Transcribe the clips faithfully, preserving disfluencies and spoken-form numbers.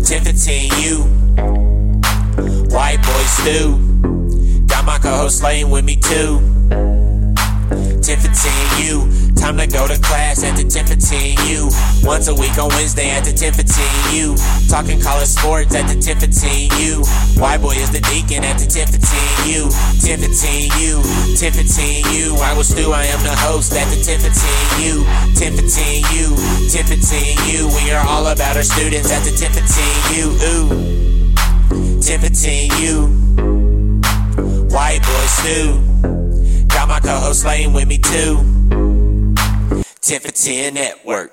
ten fifteen U. White boy stew. Got my co-host Slayton with me too. ten fifteen U. Time to go to class at the ten fifteen U. Once a week on Wednesday at the ten fifteen U. Talking college sports at the ten fifteen U. White boy is the deacon at the ten fifteen U. ten fifteen U. ten fifteen U. I was Stu, I am the host at the ten fifteen U. ten fifteen U. ten fifteen U. We are all about our students at the ten fifteen U. Ooh. ten fifteen U. White boy Stu. Got my co-host Slayton with me too. ten for ten Network.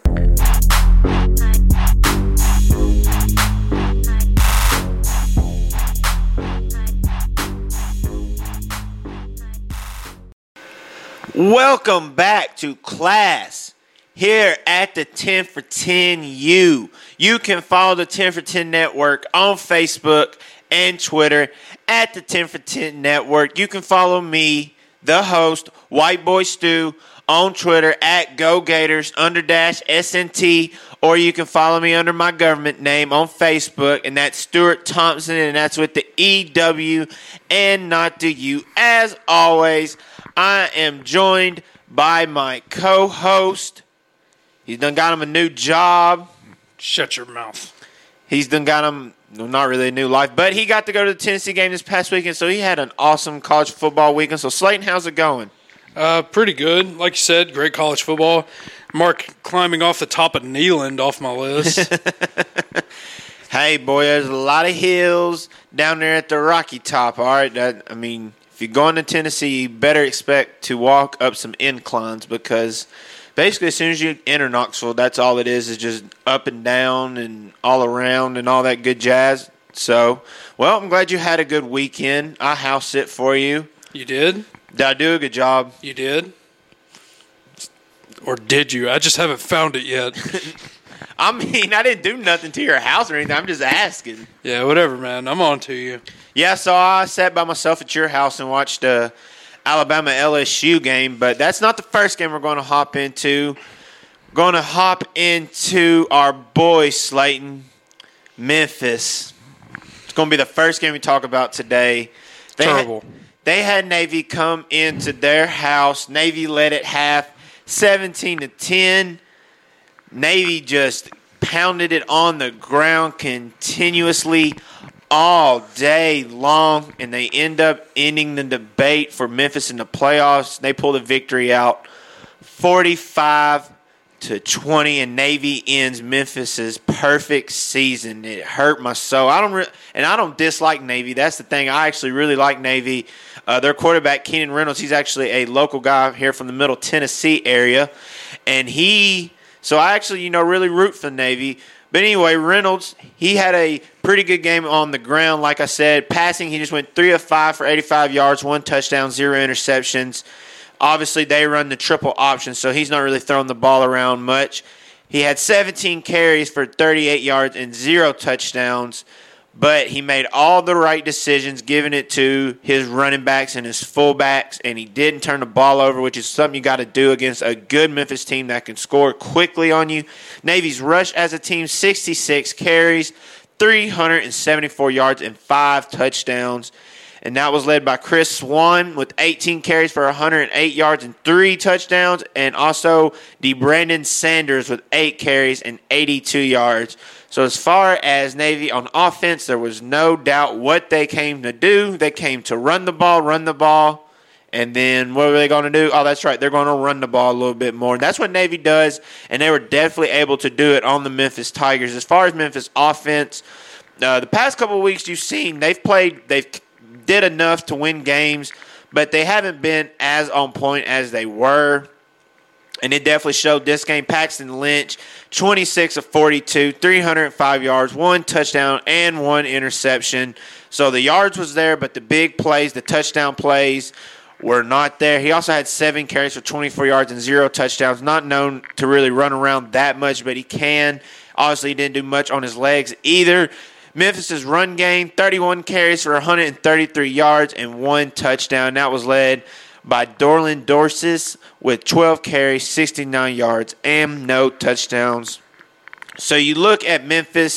Welcome back to class here at the ten for ten U. You can follow the ten for ten Network on Facebook and Twitter at the ten for ten Network. You can follow me, the host, White Boy Stu, on Twitter at GoGators under dash S N T, or you can follow me under my government name on Facebook, and that's Stuart Thompson, and that's with the E W and not the U. As always, I am joined by my co-host. He's done got him a new job. Shut your mouth. He's done got him, well, not really a new life, but he got to go to the Tennessee game this past weekend, so he had an awesome college football weekend. So, Slayton, how's it going? Uh, pretty good. Like you said, great college football. Mark climbing off the top of Neyland off my list. Hey, boy, there's a lot of hills down there at the Rocky Top, all right? That, I mean, if you're going to Tennessee, you better expect to walk up some inclines because basically as soon as you enter Knoxville, that's all it is, is just up and down and all around and all that good jazz. So, well, I'm glad you had a good weekend. I house sit for you. You did? Did I do a good job? You did? Or did you? I just haven't found it yet. I mean, I didn't do nothing to your house or anything. I'm just asking. Yeah, whatever, man. I'm on to you. Yeah, so I sat by myself at your house and watched the Alabama L S U game, but that's not the first game we're going to hop into. We're going to hop into our boy, Slayton, Memphis. It's going to be the first game we talk about today. They Terrible. Had, they had Navy come into their house. Navy led at half, seventeen to ten. Navy just pounded it on the ground continuously all day long, and they end up ending the debate for Memphis in the playoffs. They pull the victory out forty-five to twenty, and Navy ends Memphis's perfect season. It hurt my soul. I don't re- and I don't dislike Navy. That's the thing. I actually really like Navy. Uh, their quarterback, Keenan Reynolds, he's actually a local guy here from the Middle Tennessee area, and he so I actually, you know, really root for Navy. But anyway, Reynolds, he had a pretty good game on the ground. Like I said, passing, he just went three of five for eighty-five yards, one touchdown, zero interceptions. Obviously, they run the triple option, so he's not really throwing the ball around much. He had seventeen carries for thirty-eight yards and zero touchdowns, but he made all the right decisions, giving it to his running backs and his fullbacks, and he didn't turn the ball over, which is something you got to do against a good Memphis team that can score quickly on you. Navy's rush as a team, sixty-six carries, three hundred seventy-four yards, and five touchdowns. And that was led by Chris Swan with eighteen carries for one hundred eight yards and three touchdowns, and also the Brandon Sanders with eight carries and eighty-two yards. So as far as Navy on offense, there was no doubt what they came to do. They came to run the ball, run the ball, and then what were they going to do? Oh, that's right. They're going to run the ball a little bit more. And that's what Navy does, and they were definitely able to do it on the Memphis Tigers. As far as Memphis offense, uh, the past couple of weeks you've seen they've played, they've did enough to win games, but they haven't been as on point as they were. And it definitely showed this game. Paxton Lynch, twenty-six of forty-two, three hundred five yards, one touchdown, and one interception. So the yards was there, but the big plays, the touchdown plays, were not there. He also had seven carries for twenty-four yards and zero touchdowns. Not known to really run around that much, but he can. Obviously, he didn't do much on his legs either. Memphis' run game, thirty-one carries for one hundred thirty-three yards and one touchdown. That was led by Dorland Dorsis with twelve carries, sixty-nine yards, and no touchdowns. So you look at Memphis,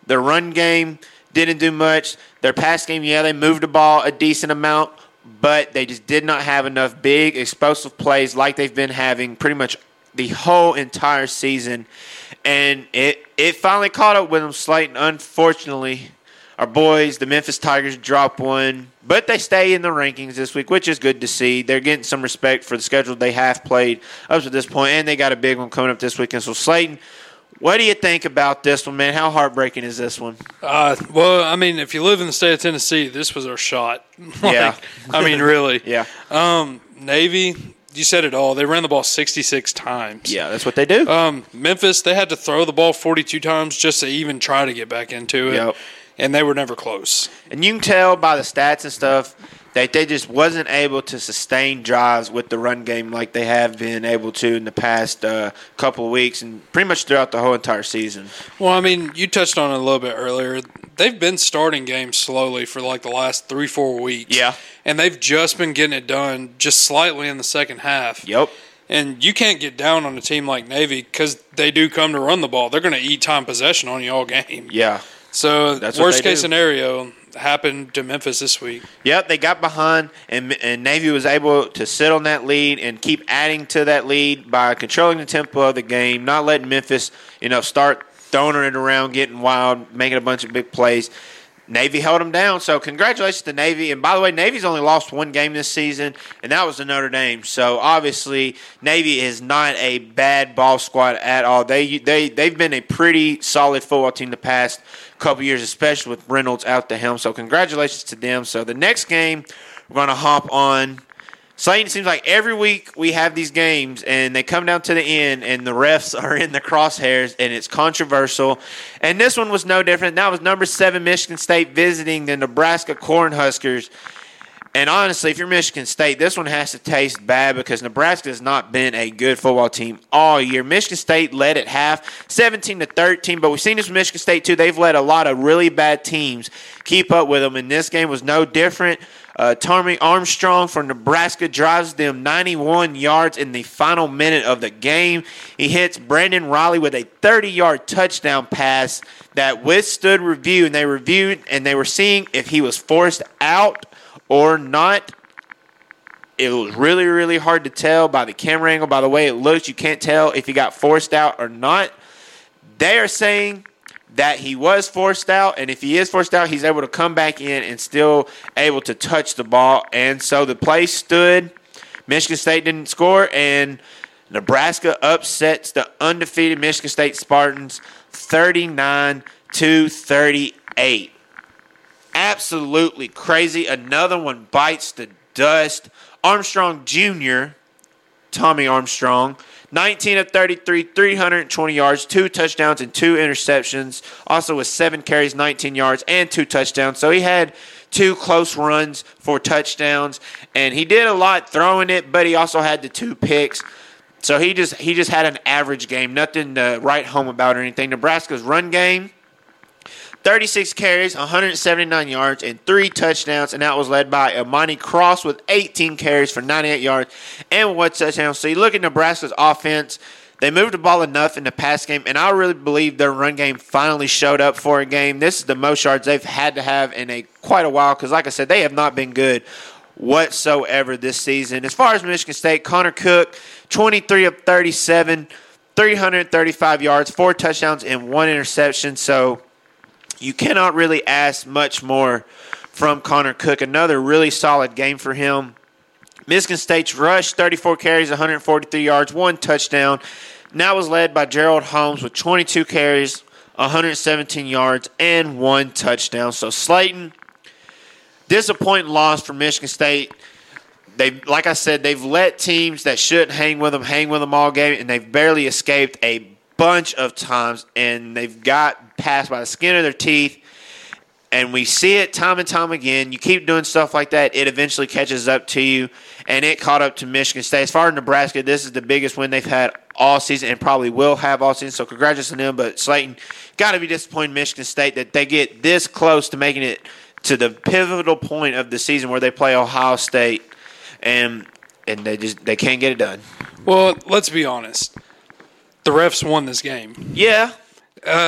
Their run game didn't do much. Their pass game, yeah, they moved the ball a decent amount, but they just did not have enough big, explosive plays like they've been having pretty much the whole entire season. And it, it finally caught up with them, Slayton. Unfortunately, our boys, the Memphis Tigers, dropped one, but they stay in the rankings this week, which is good to see. They're getting some respect for the schedule they have played up to this point, and they got a big one coming up this weekend. So, Slayton, what do you think about this one, man? How heartbreaking is this one? Uh, well, I mean, if you live in the state of Tennessee, this was our shot. like, Yeah. I mean, really. Yeah. Um, Navy, you said it all. They ran the ball sixty-six times. Yeah, that's what they do. Um, Memphis, they had to throw the ball forty-two times just to even try to get back into it. Yep. And they were never close. And you can tell by the stats and stuff that they just wasn't able to sustain drives with the run game like they have been able to in the past uh, couple of weeks and pretty much throughout the whole entire season. Well, I mean, you touched on it a little bit earlier. They've been starting games slowly for like the last three, four weeks. Yeah. And they've just been getting it done just slightly in the second half. Yep. And you can't get down on a team like Navy because they do come to run the ball. They're going to eat time possession on you all game. Yeah. So That's what worst they case do. scenario happened to Memphis this week. Yep, they got behind, and, and Navy was able to sit on that lead and keep adding to that lead by controlling the tempo of the game, not letting Memphis, you know, start throwing it around, getting wild, making a bunch of big plays. Navy held them down, so congratulations to Navy. And by the way, Navy's only lost one game this season, and that was to Notre Dame. So obviously, Navy is not a bad ball squad at all. They they they've been a pretty solid football team the past couple years, especially with Reynolds out the helm. So congratulations to them. So the next game we're going to hop on. Slayton, it seems like every week we have these games, and they come down to the end, and the refs are in the crosshairs, and it's controversial. And this one was no different. That was number seven Michigan State visiting the Nebraska Cornhuskers. And honestly, if you're Michigan State, this one has to taste bad because Nebraska has not been a good football team all year. Michigan State led at half, seventeen to thirteen, but we've seen this with Michigan State too. They've let a lot of really bad teams keep up with them, and this game was no different. Uh, Tommy Armstrong from Nebraska drives them ninety-one yards in the final minute of the game. He hits Brandon Riley with a thirty-yard touchdown pass that withstood review, and they reviewed and they were seeing if he was forced out or not. It was really, really hard to tell by the camera angle, by the way it looks. You can't tell if he got forced out or not. They are saying that he was forced out, and if he is forced out, he's able to come back in and still able to touch the ball. And so the play stood. Michigan State didn't score, and Nebraska upsets the undefeated Michigan State Spartans thirty-nine to thirty-eight. Absolutely crazy. Another one bites the dust. Armstrong Junior, Tommy Armstrong, nineteen of thirty-three, three hundred twenty yards, two touchdowns, and two interceptions. Also with seven carries, nineteen yards, and two touchdowns. So he had two close runs for touchdowns, and he did a lot throwing it, but he also had the two picks. So he just he just had an average game, nothing to write home about or anything. Nebraska's run game, thirty-six carries, one hundred seventy-nine yards, and three touchdowns, and that was led by Amani Cross with eighteen carries for ninety-eight yards and one touchdown. So you look at Nebraska's offense, they moved the ball enough in the pass game, and I really believe their run game finally showed up for a game. This is the most yards they've had to have in a quite a while because, like I said, they have not been good whatsoever this season. As far as Michigan State, Connor Cook, twenty-three of thirty-seven, three hundred thirty-five yards, four touchdowns, and one interception. So you cannot really ask much more from Connor Cook. Another really solid game for him. Michigan State's rush, thirty-four carries, one hundred forty-three yards, one touchdown. And that was led by Gerald Holmes with twenty-two carries, one hundred seventeen yards, and one touchdown. So Slayton, disappointing loss for Michigan State. They, like I said, they've let teams that shouldn't hang with them hang with them all game, and they've barely escaped a bunch of times, and they've got passed by the skin of their teeth. And we see it time and time again. You keep doing stuff like that, it eventually catches up to you, and it caught up to Michigan State. As far as Nebraska, this is the biggest win they've had all season and probably will have all season, so congratulations to them. But Slayton, got to be disappointed in Michigan State that they get this close to making it to the pivotal point of the season where they play Ohio State, and and they just they can't get it done. Well, let's be honest. The refs won this game. Yeah. Uh,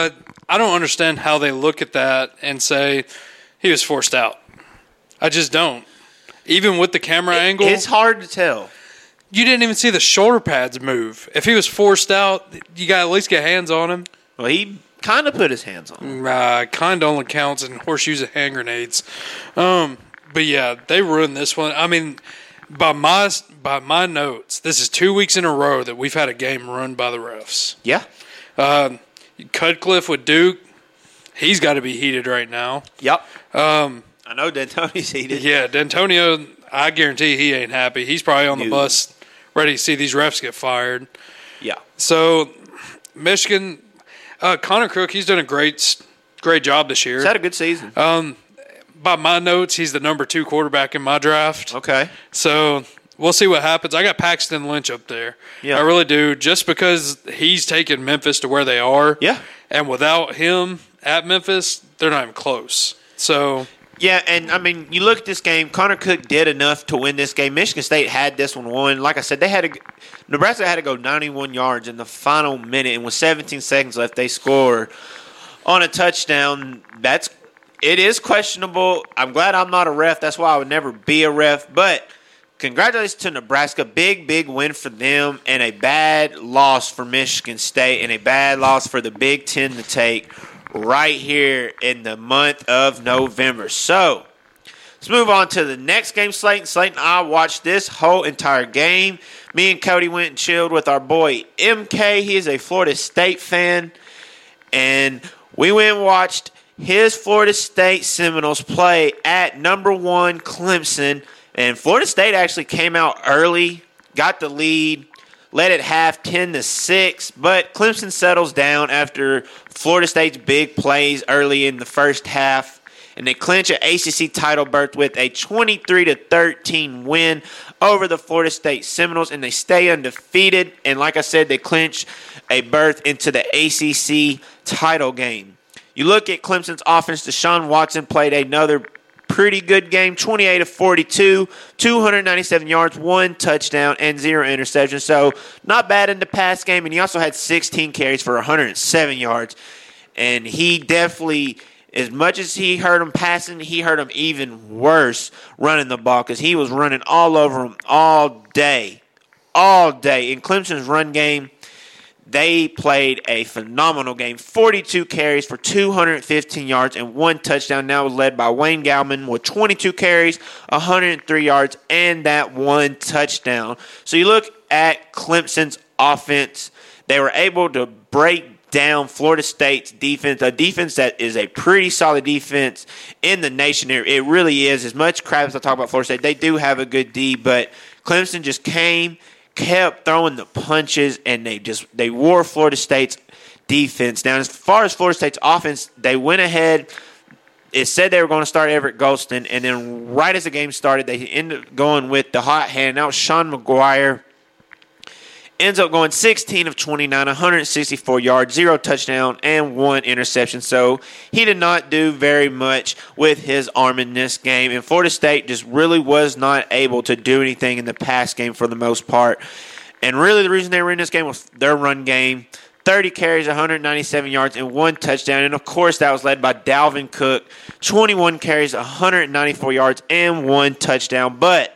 I don't understand how they look at that and say he was forced out. I just don't. Even with the camera it, angle. It's hard to tell. You didn't even see the shoulder pads move. If he was forced out, you got to at least get hands on him. Well, he kind of put his hands on him. Uh, kind of only counts in horseshoes and hand grenades. Um, but, yeah, they ruined this one. I mean, by my by my notes, this is two weeks in a row that we've had a game run by the refs. Yeah. Uh, Cutcliffe with Duke, he's got to be heated right now. Yep. Um, I know D'Antoni's heated. Yeah, D'Antonio, I guarantee he ain't happy. He's probably on the No. bus ready to see these refs get fired. Yeah. So, Michigan, uh, Connor Cook, he's done a great great job this year. He's had a good season. Um, by my notes, he's the number two quarterback in my draft. Okay. So, we'll see what happens. I got Paxton Lynch up there. Yeah. I really do, just because he's taken Memphis to where they are. Yeah. And without him at Memphis, they're not even close. So, Yeah, and, I mean, you look at this game, Connor Cook did enough to win this game. Michigan State had this one won. Like I said, they had to – Nebraska had to go ninety-one yards in the final minute, and with seventeen seconds left, they score on a touchdown. That's – it is questionable. I'm glad I'm not a ref. That's why I would never be a ref. But congratulations to Nebraska. Big, big win for them, and a bad loss for Michigan State, and a bad loss for the Big Ten to take right here in the month of November. So, let's move on to the next game, Slayton. Slayton and I watched this whole entire game. Me and Cody went and chilled with our boy M K. He is a Florida State fan. And we went and watched his Florida State Seminoles play at number one Clemson. And Florida State actually came out early, got the lead, led at half ten to six, but Clemson settles down after Florida State's big plays early in the first half, and they clinch an A C C title berth with a twenty-three to thirteen win over the Florida State Seminoles, and they stay undefeated. And like I said, they clinch a berth into the A C C title game. You look at Clemson's offense. Deshaun Watson played another pretty good game, twenty-eight of forty-two, two hundred ninety-seven yards, one touchdown, and zero interceptions. So not bad in the pass game. And he also had sixteen carries for one hundred seven yards. And he definitely, as much as he hurt him passing, he hurt him even worse running the ball because he was running all over him all day, all day. In Clemson's run game, they played a phenomenal game. forty-two carries for two hundred fifteen yards and one touchdown. Now was led by Wayne Gallman with twenty-two carries, one hundred three yards, and that one touchdown. So you look at Clemson's offense. They were able to break down Florida State's defense, a defense that is a pretty solid defense in the nation. It really is. As much crap as I talk about Florida State, they do have a good D, but Clemson just came, kept throwing the punches, and they just they wore Florida State's defense down. As far as Florida State's offense, they went ahead. It said they were going to start Everett Golston, and then right as the game started, they ended up going with the hot hand. That was Sean McGuire. Ends up going sixteen of twenty-nine, one hundred sixty-four yards, zero touchdown, and one interception. So he did not do very much with his arm in this game. And Florida State just really was not able to do anything in the pass game for the most part. And really the reason they were in this game was their run game. thirty carries, one hundred ninety-seven yards, and one touchdown. And, of course, that was led by Dalvin Cook. twenty-one carries, one hundred ninety-four yards, and one touchdown. But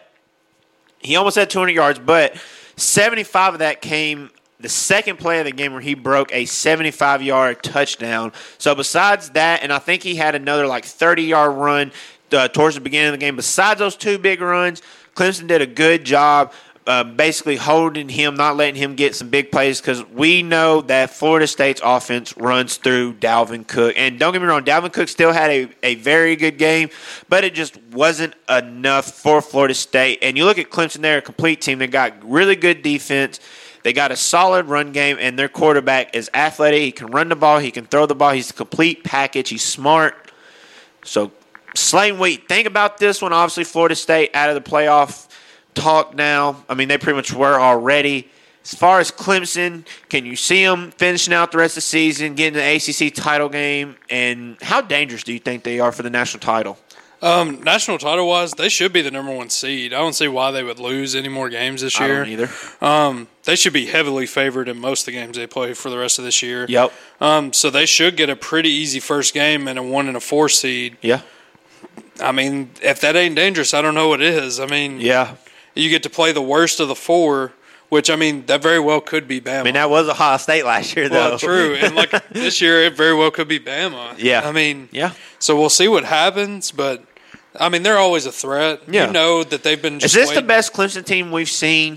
he almost had two hundred yards, but seventy-five of that came the second play of the game where he broke a seventy-five-yard touchdown. So besides that, and I think he had another like thirty-yard run uh, towards the beginning of the game. Besides those two big runs, Clemson did a good job uh, basically holding him, not letting him get some big plays because we know that Florida State's offense runs through Dalvin Cook. And don't get me wrong, Dalvin Cook still had a, a very good game, but it just wasn't enough for Florida State. And you look at Clemson, they're a complete team. They got really good defense. They got a solid run game, and their quarterback is athletic. He can run the ball. He can throw the ball. He's a complete package. He's smart. So, Slayton, wait, think about this one. Obviously, Florida State out of the playoff talk now. I mean, they pretty much were already. As far as Clemson, can you see them finishing out the rest of the season, getting the A C C title game? And how dangerous do you think they are for the national title? Um, national title wise, they should be the number one seed. I don't see why they would lose any more games this I year. don't either. Um, they should be heavily favored in most of the games they play for the rest of this year. Yep. Um, so they should get a pretty easy first game and a one and a four seed. Yeah. I mean, if that ain't dangerous, I don't know what is. I mean, Yeah. you get to play the worst of the four, which, I mean, that very well could be Bama. I mean, that was Ohio State last year, though. Well, true. And, like, this year, it very well could be Bama. Yeah. I mean, Yeah. so we'll see what happens, but, I mean, they're always a threat. Yeah. You know that they've been just Is this waiting. the best Clemson team we've seen?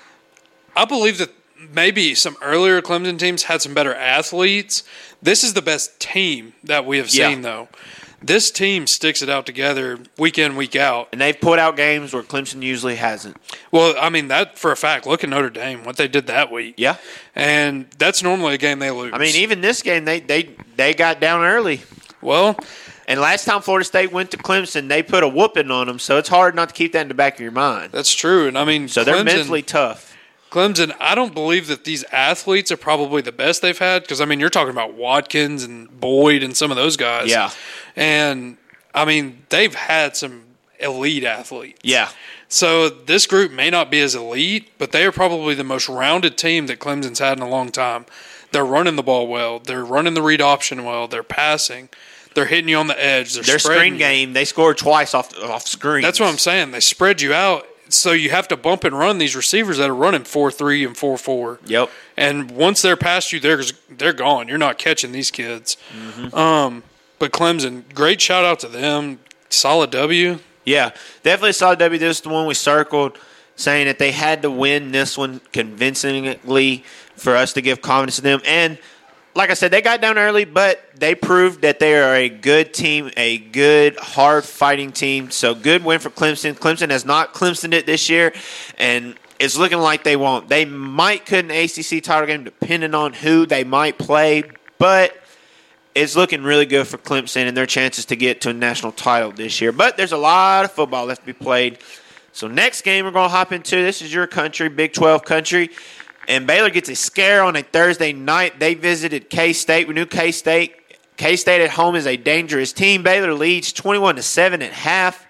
I believe that maybe some earlier Clemson teams had some better athletes. This is the best team that we have Yeah. seen, though. This team sticks it out together week in, week out. And they've put out games where Clemson usually hasn't. Well, I mean, that for a fact. Look at Notre Dame, what they did that week. Yeah. And that's normally a game they lose. I mean, even this game, they they, they got down early. Well, And last time Florida State went to Clemson, they put a whooping on them, so it's hard not to keep that in the back of your mind. that's true. And, I mean, So they're Clemson, mentally tough. Clemson, I don't believe that these athletes are probably the best they've had because, I mean, you're talking about Watkins and Boyd and some of those guys. Yeah. And, I mean, they've had some elite athletes. Yeah. So this group may not be as elite, but they are probably the most rounded team that Clemson's had in a long time. They're running the ball well. They're running the read option well. They're passing. They're hitting you on the edge. They're Their spreading screen you. game, they scored twice off off screen. That's what I'm saying. They spread you out, so you have to bump and run these receivers that are running four three and four four. Yep. And once they're past you, they're they're gone. You're not catching these kids. Mm-hmm. Um, but Clemson, great shout out to them. Solid W. Yeah, definitely saw W. This is the one we circled, saying that they had to win this one convincingly for us to give confidence to them. And like I said, they got down early, but they proved that they are a good team, a good, hard-fighting team. So good win for Clemson. Clemson has not Clemsoned it this year, and it's looking like they won't. They might could an A C C title game depending on who they might play, but it's looking really good for Clemson and their chances to get to a national title this year. But there's a lot of football left to be played. So next game we're going to hop into, this is your country, Big twelve country. And Baylor gets a scare on a Thursday night. They visited K-State. We knew K-State. K-State at home is a dangerous team. Baylor leads twenty-one to seven at half.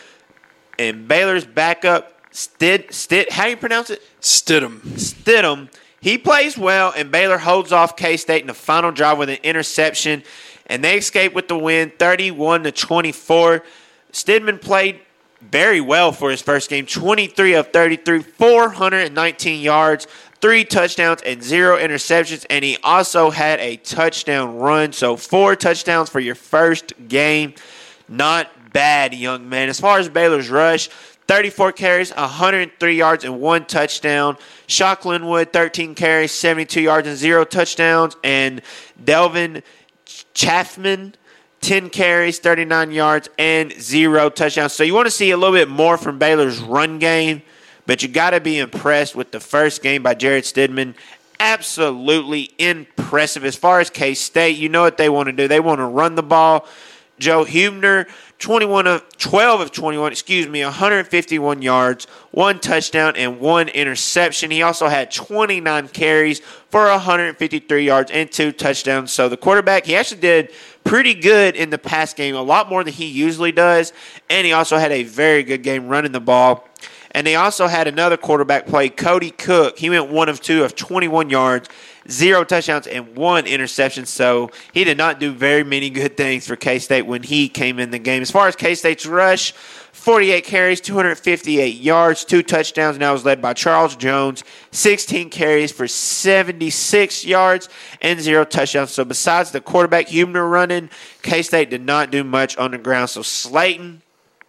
And Baylor's backup, Stid, Stid, how do you pronounce it? Stidham. Stidham. He plays well, and Baylor holds off K-State in the final drive with an interception, and they escape with the win, thirty-one to twenty-four. Stidham played very well for his first game, twenty-three of thirty-three, four hundred nineteen yards, three touchdowns, and zero interceptions, and he also had a touchdown run, so four touchdowns for your first game. Not bad, young man. As far as Baylor's rush, thirty-four carries, one hundred three yards, and one touchdown. Shock Linwood, thirteen carries, seventy-two yards, and zero touchdowns. And Delvin Chaffman, ten carries, thirty-nine yards, and zero touchdowns. So you want to see a little bit more from Baylor's run game, but you got to be impressed with the first game by Jared Stidham. Absolutely impressive. As far as K-State, you know what they want to do. They want to run the ball. Joe Huebner, twenty-one of twelve of twenty-one, excuse me, one hundred fifty-one yards, one touchdown, and one interception. He also had twenty-nine carries for one hundred fifty-three yards and two touchdowns. So the quarterback, he actually did pretty good in the pass game, a lot more than he usually does, and he also had a very good game running the ball. And they also had another quarterback play, Cody Cook. He went one of two of twenty-one yards, zero touchdowns, and one interception. So he did not do very many good things for K-State when he came in the game. As far as K-State's rush, forty-eight carries, two hundred fifty-eight yards, two touchdowns. Now was led by Charles Jones, sixteen carries for seventy-six yards and zero touchdowns. So besides the quarterback Huebner running, K-State did not do much on the ground. So Slayton,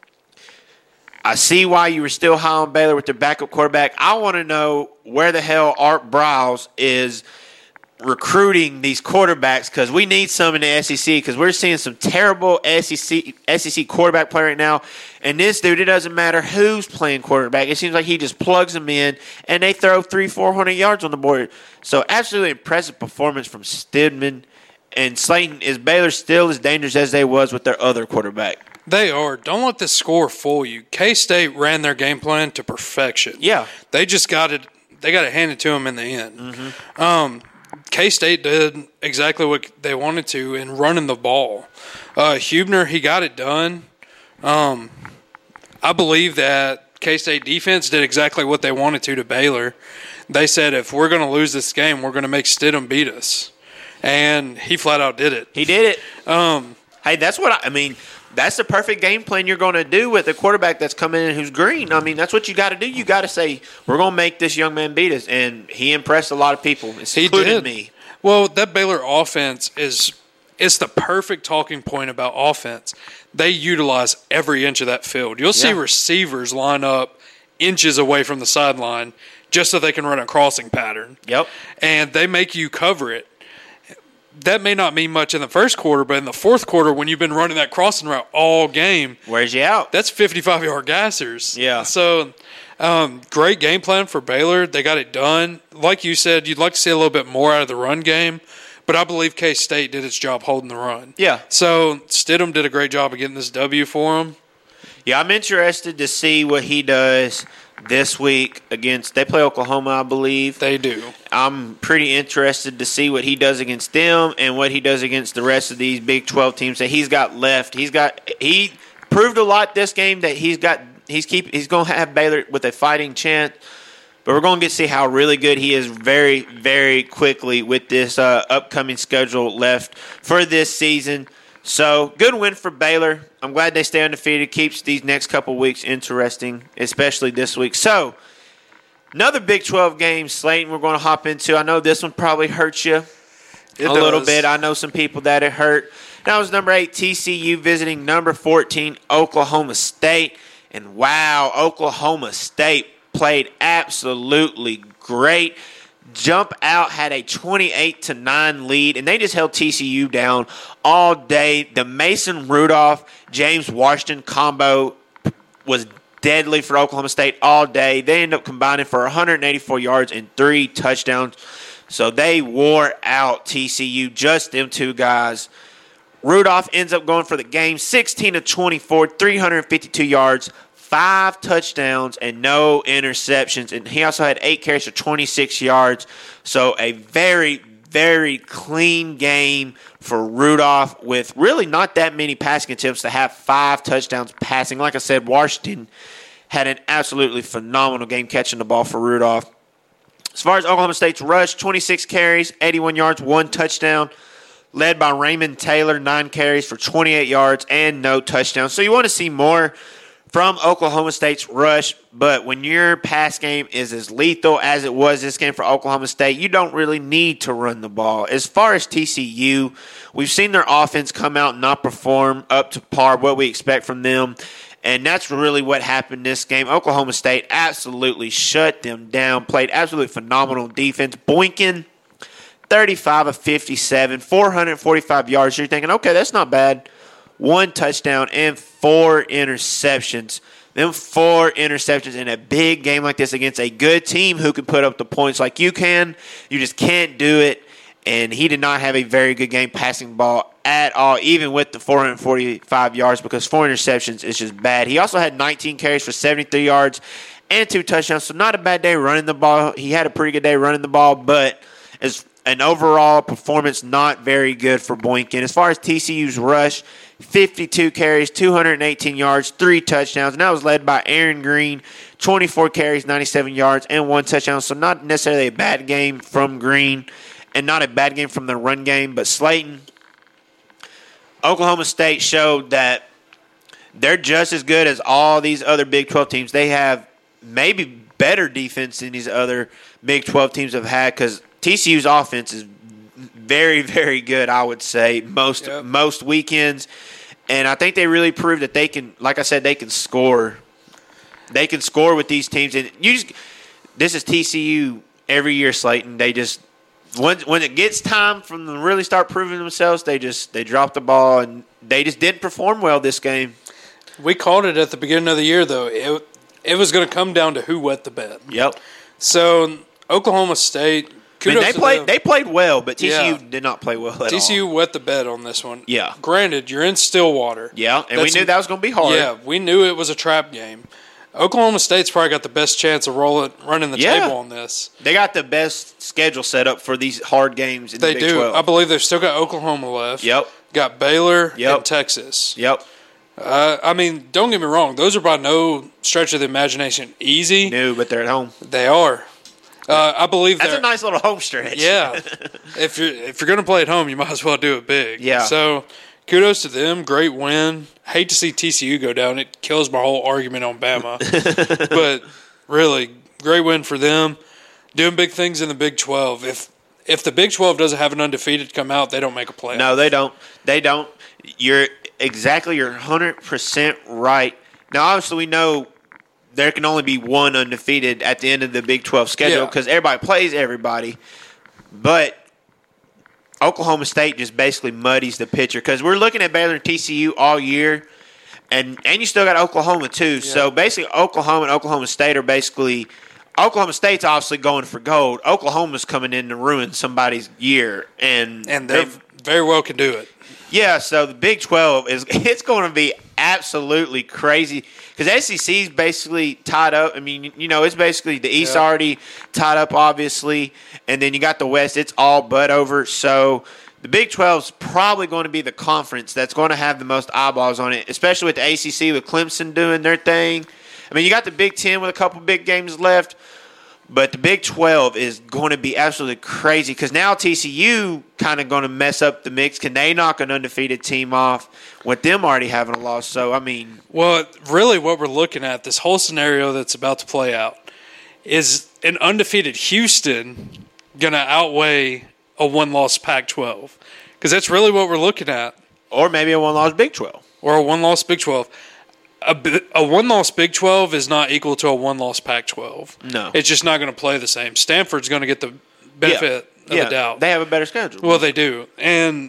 I see why you were still high on Baylor with their backup quarterback. I want to know where the hell Art Briles is recruiting these quarterbacks, because we need some in the S E C, because we're seeing some terrible S E C S E C quarterback play right now. And this dude, it doesn't matter who's playing quarterback. It seems like he just plugs them in, and they throw three, four hundred yards on the board. So absolutely impressive performance from Stidham. And Slayton, is Baylor still as dangerous as they was with their other quarterback? They are. Don't let this score fool you. K-State ran their game plan to perfection. Yeah. They just got it. They got it handed to them in the end. Mm-hmm. Um, K-State did exactly what they wanted to in running the ball. Uh, Huebner, he got it done. Um, I believe that K-State defense did exactly what they wanted to to Baylor. They said, if we're going to lose this game, we're going to make Stidham beat us. And he flat out did it. He did it. Um, hey, that's what I, I mean. That's the perfect game plan you're going to do with a quarterback that's coming in who's green. I mean, that's what you got to do. You got to say, we're going to make this young man beat us. And he impressed a lot of people, including did. me. Well, that Baylor offense is it's the perfect talking point about offense. They utilize every inch of that field. You'll see Yeah. receivers line up inches away from the sideline just so they can run a crossing pattern. Yep. And they make you cover it. That may not mean much in the first quarter, but in the fourth quarter, when you've been running that crossing route all game, Where's you out? that's fifty-five-yard gassers. Yeah. So, um, great game plan for Baylor. They got it done. Like you said, you'd like to see a little bit more out of the run game, but I believe K-State did its job holding the run. Yeah. So, Stidham did a great job of getting this W for him. Yeah, I'm interested to see what he does this week against – they play Oklahoma, I believe. They do. I'm pretty interested to see what he does against them and what he does against the rest of these Big twelve teams that he's got left. He's got he proved a lot this game that he's got he's keep he's going to have Baylor with a fighting chance. But we're going to get to see how really good he is very very quickly with this uh, upcoming schedule left for this season. So, good win for Baylor. I'm glad they stay undefeated. Keeps these next couple weeks interesting, especially this week. So, another Big twelve game, Slayton, we're going to hop into. I know this one probably hurts you It a little does. bit. I know some people that it hurt. That was number eight, T C U, visiting number fourteen, Oklahoma State. And, wow, Oklahoma State played absolutely great. Jump out, had a twenty-eight to nine lead, and they just held T C U down all day. The Mason Rudolph, James Washington combo was deadly for Oklahoma State all day. They ended up combining for one hundred eighty-four yards and three touchdowns. So they wore out T C U, just them two guys. Rudolph ends up going for the game, sixteen of twenty-four, three hundred fifty-two yards, five touchdowns, and no interceptions. And he also had eight carries for twenty-six yards. So a very, very clean game for Rudolph with really not that many passing attempts to have five touchdowns passing. Like I said, Washington had an absolutely phenomenal game catching the ball for Rudolph. As far as Oklahoma State's rush, twenty-six carries, eighty-one yards, one touchdown. Led by Raymond Taylor, nine carries for twenty-eight yards and no touchdowns. So you want to see more from Oklahoma State's rush, but when your pass game is as lethal as it was this game for Oklahoma State, you don't really need to run the ball. As far as T C U, we've seen their offense come out and not perform up to par, what we expect from them, and that's really what happened this game. Oklahoma State absolutely shut them down, played absolutely phenomenal defense. Boykin, thirty-five of fifty-seven, four hundred forty-five yards. You're thinking, okay, that's not bad. One touchdown and four interceptions. Them four interceptions in a big game like this against a good team who can put up the points like you can. You just can't do it. And he did not have a very good game passing the ball at all, even with the four hundred forty-five yards, because four interceptions is just bad. He also had nineteen carries for seventy-three yards and two touchdowns. So not a bad day running the ball. He had a pretty good day running the ball, but as an overall performance, not very good for Boykin. As far as T C U's rush, fifty-two carries, two hundred eighteen yards, three touchdowns, and that was led by Aaron Green, twenty-four carries, ninety-seven yards, and one touchdown. So not necessarily a bad game from Green and not a bad game from the run game, but Slayton, Oklahoma State showed that they're just as good as all these other Big twelve teams. They have maybe better defense than these other Big twelve teams have had, because T C U's offense is very, very good, I would say, most Yep. most weekends. And I think they really proved that they can, like I said, they can score. They can score with these teams. And you just, this is T C U every year, Slayton. They just, when, when it gets time for them to really start proving themselves, they just, they drop the ball, and they just didn't perform well this game. We called it at the beginning of the year, though. It, it was going to come down to who wet the bed. Yep. So, Oklahoma State, I mean, kudos they to played. them. They played well, but T C U Yeah. did not play well at T C U all. wet the bed on this one. Yeah. Granted, you're in Stillwater. Yeah, and That's- we knew that was going to be hard. Yeah, we knew it was a trap game. Oklahoma State's probably got the best chance of rolling, running the Yeah. table on this. They got the best schedule set up for these hard games in They the Big do. twelve. I believe they've still got Oklahoma left. Yep. Got Baylor Yep. and Texas. Yep. Uh, I mean, don't get me wrong; those are by no stretch of the imagination easy. No, but they're at home. They are. Uh, I believe That's they're- a nice little home stretch. Yeah, if you're if you're gonna play at home, you might as well do it big. Yeah. So, kudos to them. Great win. Hate to see T C U go down. It kills my whole argument on Bama. But really, great win for them. Doing big things in the Big twelve. If if the Big twelve doesn't have an undefeated come out, they don't make a play. No, they don't. They don't. You're exactly. You're one hundred percent right. Now, obviously, we know there can only be one undefeated at the end of the Big twelve schedule Yeah. because everybody plays everybody. But Oklahoma State just basically muddies the picture because we're looking at Baylor and T C U all year, and and you still got Oklahoma too. So basically, Oklahoma and Oklahoma State are basically Oklahoma State's obviously going for gold. Oklahoma's coming in to ruin somebody's year, and And they very well can do it. yeah, so the Big twelve is it's going to be absolutely crazy because S E C's basically tied up. I mean, you know, it's basically the East Yeah. already tied up, obviously, and then you got the West. It's all but over. So the Big twelve is probably going to be the conference that's going to have the most eyeballs on it, especially with the A C C with Clemson doing their thing. I mean, you got the Big Ten with a couple big games left. But the Big twelve is going to be absolutely crazy because now T C U kind of going to mess up the mix. Can they knock an undefeated team off with them already having a loss? So, I mean. Well, really what we're looking at, this whole scenario that's about to play out, is an undefeated Houston going to outweigh a one-loss Pac twelve? Because that's really what we're looking at. Or maybe a one-loss Big twelve. Or a one-loss Big twelve. A, bi- a one-loss Big twelve is not equal to a one-loss Pac twelve. No. It's just not going to play the same. Stanford's going to get the benefit of yeah, the doubt. They have a better schedule. Well, they do. And,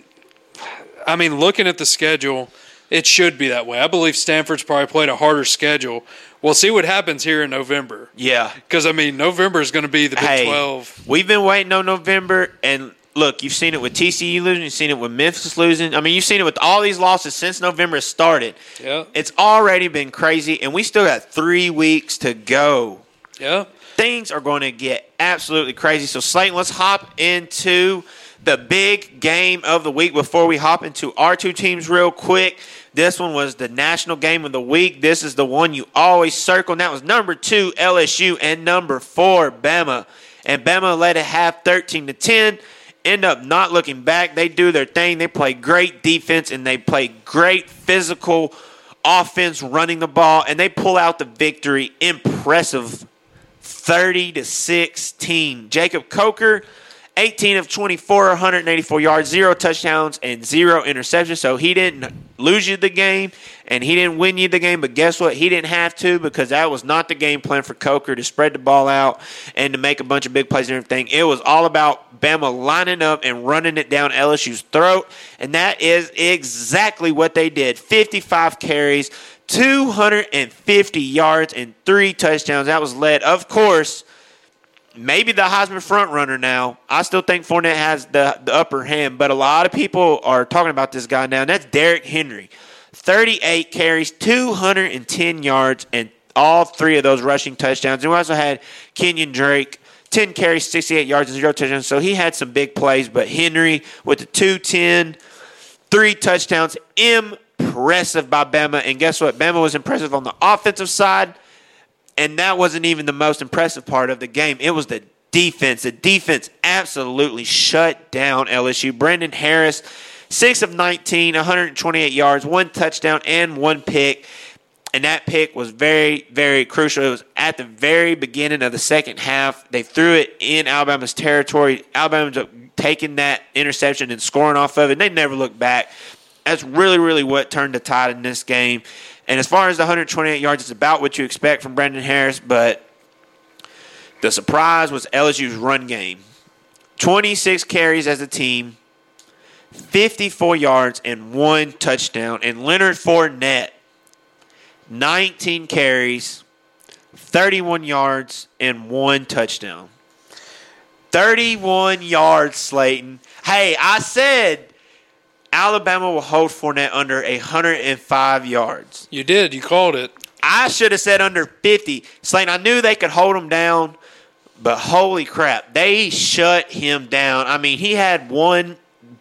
I mean, looking at the schedule, it should be that way. I believe Stanford's probably played a harder schedule. We'll see what happens here in November. yeah. Because, I mean, November is going to be the Big Hey, twelve. we've been waiting on November, and look, you've seen it with T C U losing. You've seen it with Memphis losing. I mean, you've seen it with all these losses since November started. Yeah. It's already been crazy, and we still got three weeks to go. Yeah. Things are going to get absolutely crazy. So, Slayton, let's hop into the big game of the week before we hop into our two teams real quick. This one was the national game of the week. This is the one you always circle, and that was number two, L S U, and number four, Bama. And Bama led it half thirteen to ten. End up not looking back. They do their thing. They play great defense, and they play great physical offense running the ball, and they pull out the victory. Impressive. thirty to sixteen. Jacob Coker, eighteen of twenty-four, one hundred eighty-four yards, zero touchdowns, and zero interceptions. So he didn't lose you the game, and he didn't win you the game. But guess what? He didn't have to because that was not the game plan for Coker to spread the ball out and to make a bunch of big plays and everything. It was all about Bama lining up and running it down L S U's throat, and that is exactly what they did. fifty-five carries, two hundred fifty yards, and three touchdowns. That was led, of course, maybe the Heisman front runner now. I still think Fournette has the, the upper hand, but a lot of people are talking about this guy now, and that's Derrick Henry. thirty-eight carries, two hundred ten yards, and all three of those rushing touchdowns. And we also had Kenyon Drake, ten carries, sixty-eight yards, and zero touchdowns. So he had some big plays, but Henry with the two ten, three touchdowns, impressive by Bama. And guess what? Bama was impressive on the offensive side. And that wasn't even the most impressive part of the game. It was the defense. The defense absolutely shut down L S U. Brandon Harris, six of nineteen, one hundred twenty-eight yards, one touchdown, and one pick. And that pick was very, very crucial. It was at the very beginning of the second half. They threw it in Alabama's territory. Alabama's taking that interception and scoring off of it. They never looked back. That's really, really what turned the tide in this game. And as far as the one hundred twenty-eight yards, it's about what you expect from Brandon Harris. But the surprise was L S U's run game. twenty-six carries as a team, fifty-four yards, and one touchdown. And Leonard Fournette, nineteen carries, thirty-one yards, and one touchdown. thirty-one yards, Slayton. Hey, I said Alabama will hold Fournette under one hundred five yards. You did. You called it. I should have said under fifty. Slayton, I knew they could hold him down, but holy crap, they shut him down. I mean, he had one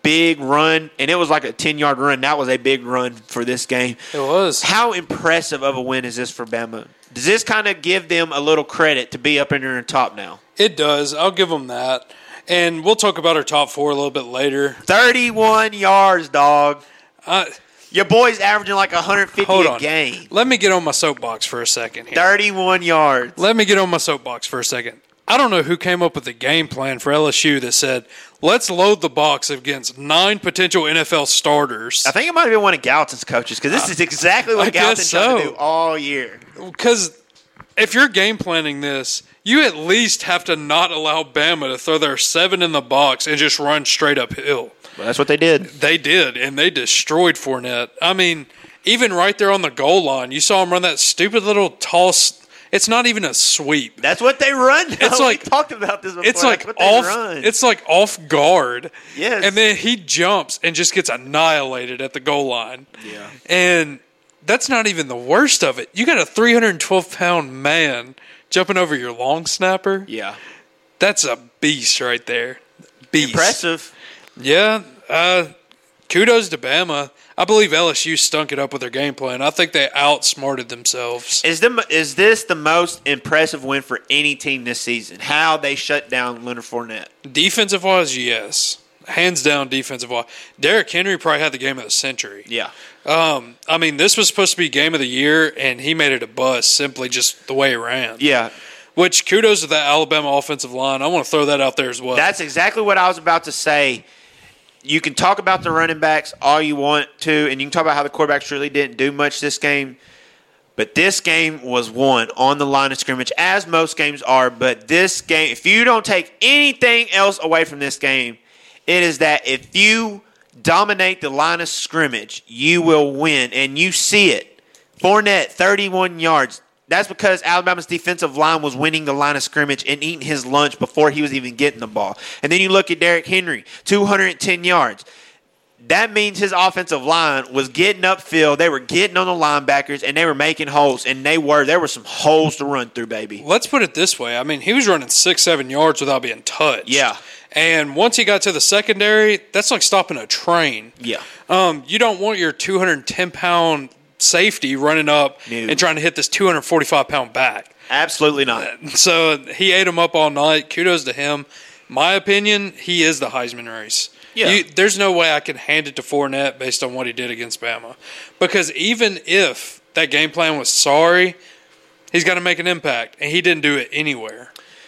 big run, and it was like a ten-yard run. That was a big run for this game. It was. How impressive of a win is this for Bama? Does this kind of give them a little credit to be up in the top now? It does. I'll give them that. And we'll talk about our top four a little bit later. thirty-one yards, dog. Uh, Your boy's averaging like one hundred fifty hold a on. game. Let me get on my soapbox for a second here. thirty-one yards. Let me get on my soapbox for a second. I don't know who came up with the game plan for L S U that said, let's load the box against nine potential N F L starters. I think it might have been one of Gallatin's coaches because this is exactly what I Gallatin guess tried to so. do all year. Because if you're game planning this, you at least have to not allow Bama to throw their seven in the box and just run straight uphill. Well, that's what they did. They did, and they destroyed Fournette. I mean, even right there on the goal line, you saw him run that stupid little toss. It's not even a sweep. That's what they run. It's we like talked about this before. It's like That's what they off. run. It's like off guard. Yes. And then he jumps and just gets annihilated at the goal line. Yeah. And that's not even the worst of it. You got a three hundred twelve pound man jumping over your long snapper. Yeah. That's a beast right there. Beast. Impressive. Yeah. Uh, kudos to Bama. I believe L S U stunk it up with their game plan. I think they outsmarted themselves. Is them is this the most impressive win for any team this season? How they shut down Leonard Fournette? Defensive wise, yes. Hands down defensive wise. Derrick Henry probably had the game of the century. Yeah. Um, I mean, this was supposed to be game of the year, and he made it a bust simply just the way he ran. Yeah. Which, kudos to that Alabama offensive line. I want to throw that out there as well. That's exactly what I was about to say. You can talk about the running backs all you want to, and you can talk about how the quarterbacks really didn't do much this game. But this game was won on the line of scrimmage, as most games are. But this game, if you don't take anything else away from this game, it is that if you dominate the line of scrimmage, you will win. And you see it. Fournette, thirty-one yards. That's because Alabama's defensive line was winning the line of scrimmage and eating his lunch before he was even getting the ball. And then you look at Derrick Henry, two hundred ten yards. That means his offensive line was getting upfield. They were getting on the linebackers, and they were making holes. And they were. There were some holes to run through, baby. Let's put it this way. I mean, he was running six, seven yards without being touched. Yeah. And once he got to the secondary, that's like stopping a train. Yeah. Um, you don't want your two hundred ten pound safety running up No. and trying to hit this two hundred forty-five pound back. Absolutely not. So he ate him up all night. Kudos to him. My opinion, he is the Heisman race. Yeah. You, there's no way I can hand it to Fournette based on what he did against Bama. Because even if that game plan was sorry, he's got to make an impact, and he didn't do it anywhere.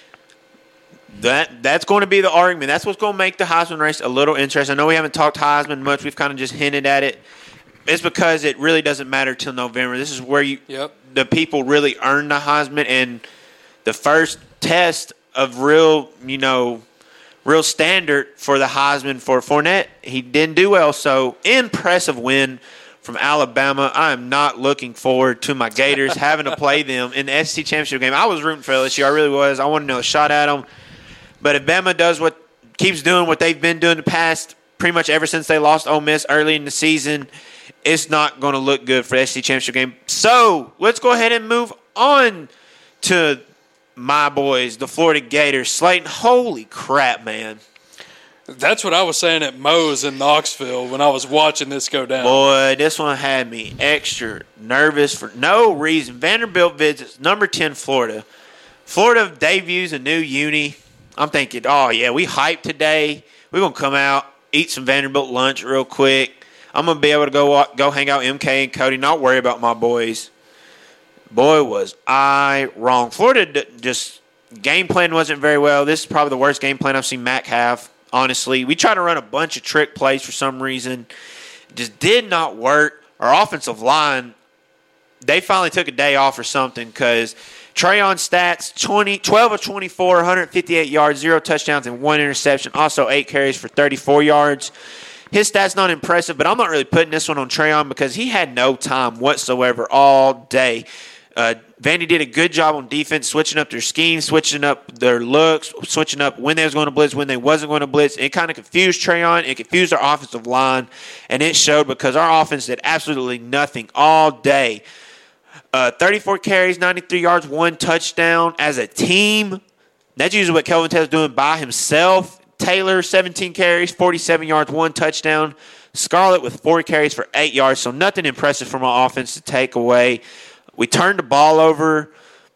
That That's going to be the argument. That's what's going to make the Heisman race a little interesting. I know we haven't talked Heisman much. We've kind of just hinted at it. It's because it really doesn't matter till November. This is where you Yep. the people really earn the Heisman, and the first test of real, you know, real standard for the Heisman for Fournette. He didn't do well, so impressive win from Alabama. I am not looking forward to my Gators having to play them in the S E C championship game. I was rooting for L S U. I really was. I wanted to know a shot at them. But if Bama does what keeps doing what they've been doing the past, pretty much ever since they lost Ole Miss early in the season, it's not going to look good for the S E C championship game. So let's go ahead and move on to my boys, the Florida Gators. Slayton, holy crap, man. That's what I was saying at Moe's in Knoxville when I was watching this go down. Boy, this one had me extra nervous for no reason. Vanderbilt visits number ten Florida. Florida debuts a new uni. I'm thinking, oh, yeah, we hyped today. We're going to come out, eat some Vanderbilt lunch real quick. I'm going to be able to go walk, go hang out with M K and Cody, not worry about my boys. Boy, was I wrong. Florida d- just game plan wasn't very well. This is probably the worst game plan I've seen Mac have, honestly. We tried to run a bunch of trick plays for some reason. Just did not work. Our offensive line, they finally took a day off or something because Trayon stats, twenty, twelve of twenty-four, one hundred fifty-eight yards, zero touchdowns, and one interception. Also eight carries for thirty-four yards. His stats not impressive, but I'm not really putting this one on Trayon because he had no time whatsoever all day. Uh, Vandy did a good job on defense, switching up their scheme, switching up their looks, switching up when they was going to blitz, when they wasn't going to blitz. It kind of confused Trayon. It confused our offensive line, and it showed because our offense did absolutely nothing all day. Uh, thirty-four carries, ninety-three yards, one touchdown as a team. That's usually what Kelvin Taylor's doing by himself. Taylor, seventeen carries, forty-seven yards, one touchdown. Scarlett with four carries for eight yards, so nothing impressive from our offense to take away. We turned the ball over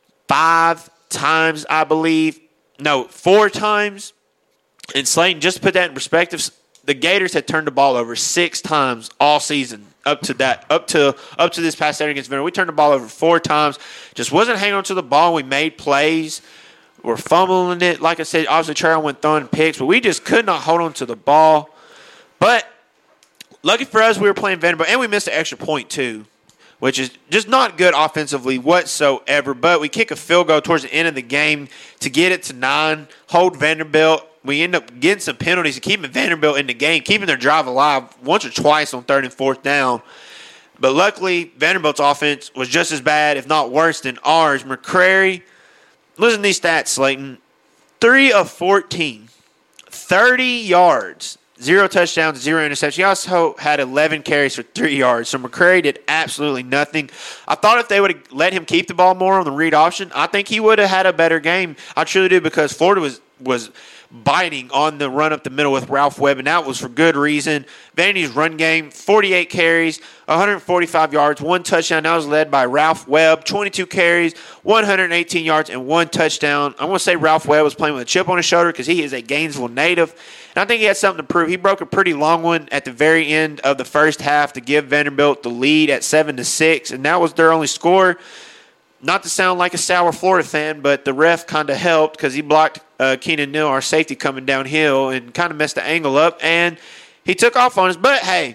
five times, I believe. No, four times. And Slayton, just to put that in perspective, the Gators had turned the ball over six times all season up to that, up to up to this past Saturday against Vanderbilt. We turned the ball over four times. Just wasn't hanging on to the ball. We made plays. We're fumbling it. Like I said, obviously Trail went throwing picks, but we just could not hold on to the ball. But lucky for us, we were playing Vanderbilt, and we missed an extra point too, which is just not good offensively whatsoever. But we kick a field goal towards the end of the game to get it to nine, hold Vanderbilt. We end up getting some penalties and keeping Vanderbilt in the game, keeping their drive alive once or twice on third and fourth down. But luckily, Vanderbilt's offense was just as bad, if not worse, than ours. McCrary, listen to these stats, Slayton. three of fourteen, thirty yards, zero touchdowns, zero interceptions. He also had eleven carries for three yards. So McCrary did absolutely nothing. I thought if they would have let him keep the ball more on the read option, I think he would have had a better game. I truly do, because Florida was was – biting on the run up the middle with Ralph Webb, and that was for good reason. Vandy's run game, forty-eight carries, one hundred forty-five yards, one touchdown. That was led by Ralph Webb, twenty-two carries, one hundred eighteen yards, and one touchdown. I want to say Ralph Webb was playing with a chip on his shoulder because he is a Gainesville native, and I think he had something to prove. He broke a pretty long one at the very end of the first half to give Vanderbilt the lead at seven to six, and that was their only score. Not to sound like a sour Florida fan, but the ref kind of helped because he blocked uh, Keenan Neal, our safety, coming downhill and kind of messed the angle up, and he took off on us. But, hey,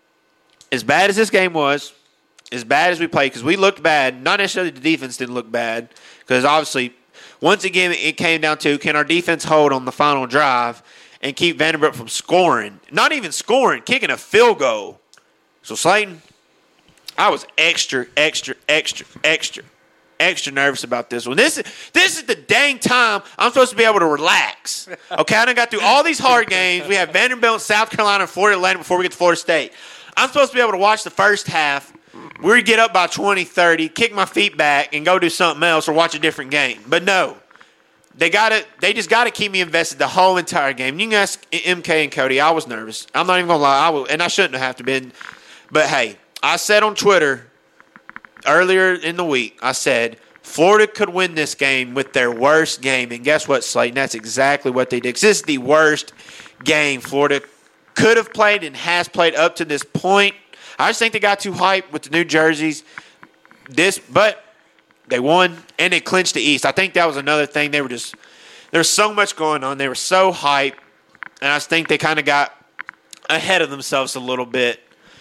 as bad as this game was, as bad as we played, because we looked bad, not necessarily the defense didn't look bad, because obviously, once again, it came down to can our defense hold on the final drive and keep Vanderbilt from scoring. Not even scoring, kicking a field goal. So, Slayton, I was extra, extra, extra, extra. extra nervous about this one. This is this is the dang time I'm supposed to be able to relax. Okay, I done got through all these hard games. We have Vanderbilt, South Carolina, and Florida Atlantic before we get to Florida State. I'm supposed to be able to watch the first half. We get up by twenty, thirty, kick my feet back, and go do something else or watch a different game. But no, they gotta. They just got to keep me invested the whole entire game. You can ask M K and Cody. I was nervous. I'm not even gonna lie. I was, and I shouldn't have to been. But hey, I said on Twitter earlier in the week, I said Florida could win this game with their worst game. And guess what, Slayton? That's exactly what they did. This is the worst game Florida could have played and has played up to this point. I just think they got too hyped with the new jerseys. This, but they won, and they clinched the East. I think that was another thing. They were just – there was so much going on. They were so hyped, and I just think they kind of got ahead of themselves a little bit.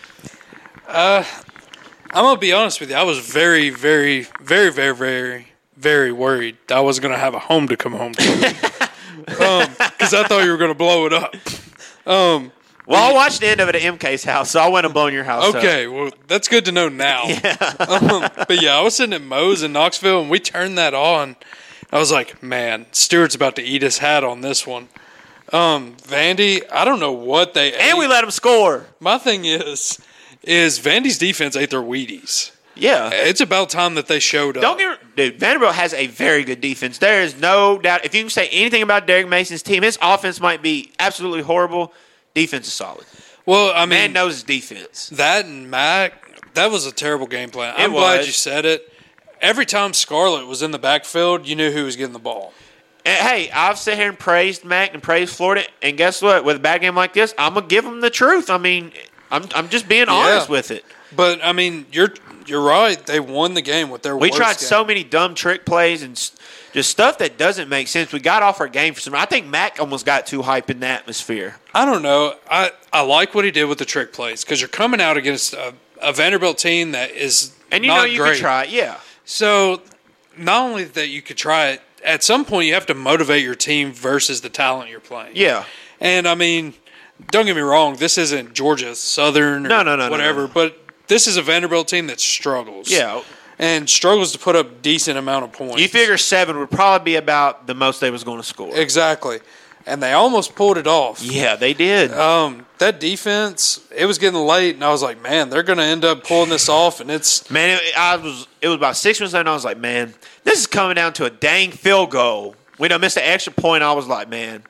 Uh – I'm going to be honest with you. I was very, very, very, very, very, very worried that I wasn't going to have a home to come home to. Because um, I thought you were going to blow it up. Um, well, I watched the end of it at M K's house, so I went and blown your house okay, up. Well, that's good to know now. Yeah. um, but, yeah, I was sitting at Moe's in Knoxville, and we turned that on. I was like, man, Stewart's about to eat his hat on this one. Um, Vandy, I don't know what they And ate. we let them score. My thing is... is Vandy's defense ate their Wheaties. Yeah. It's about time that they showed up. Don't get dude, Vanderbilt has a very good defense. There is no doubt. If you can say anything about Derek Mason's team, his offense might be absolutely horrible. Defense is solid. Well, I mean, man knows his defense. That and Mac, that was a terrible game plan. I'm It glad was. you said it. Every time Scarlett was in the backfield, you knew who was getting the ball. And, hey, I've sat here and praised Mac and praised Florida, and guess what? With a bad game like this, I'm gonna give them the truth. I mean, I'm I'm just being honest Yeah. with it. But I mean, you're you're right. They won the game with their. We worst tried game. so many dumb trick plays and s- just stuff that doesn't make sense. We got off our game for some. I think Mac almost got too hype in the atmosphere. I don't know. I, I like what he did with the trick plays because you're coming out against a, a Vanderbilt team that is And you not know you great. can try it, yeah. So not only that you could try it, at some point you have to motivate your team versus the talent you're playing. Yeah. And I mean, don't get me wrong, this isn't Georgia Southern or No, no, no, no, whatever, no. but this is a Vanderbilt team that struggles. Yeah. And struggles to put up decent amount of points. You figure seven would probably be about the most they was going to score. Exactly. And they almost pulled it off. Yeah, they did. Um, that defense, it was getting late, and I was like, man, they're going to end up pulling this off, and it's Man, it, I was. It was about six minutes left, and I was like, man, this is coming down to a dang field goal. We done missed an extra point. I was like, man,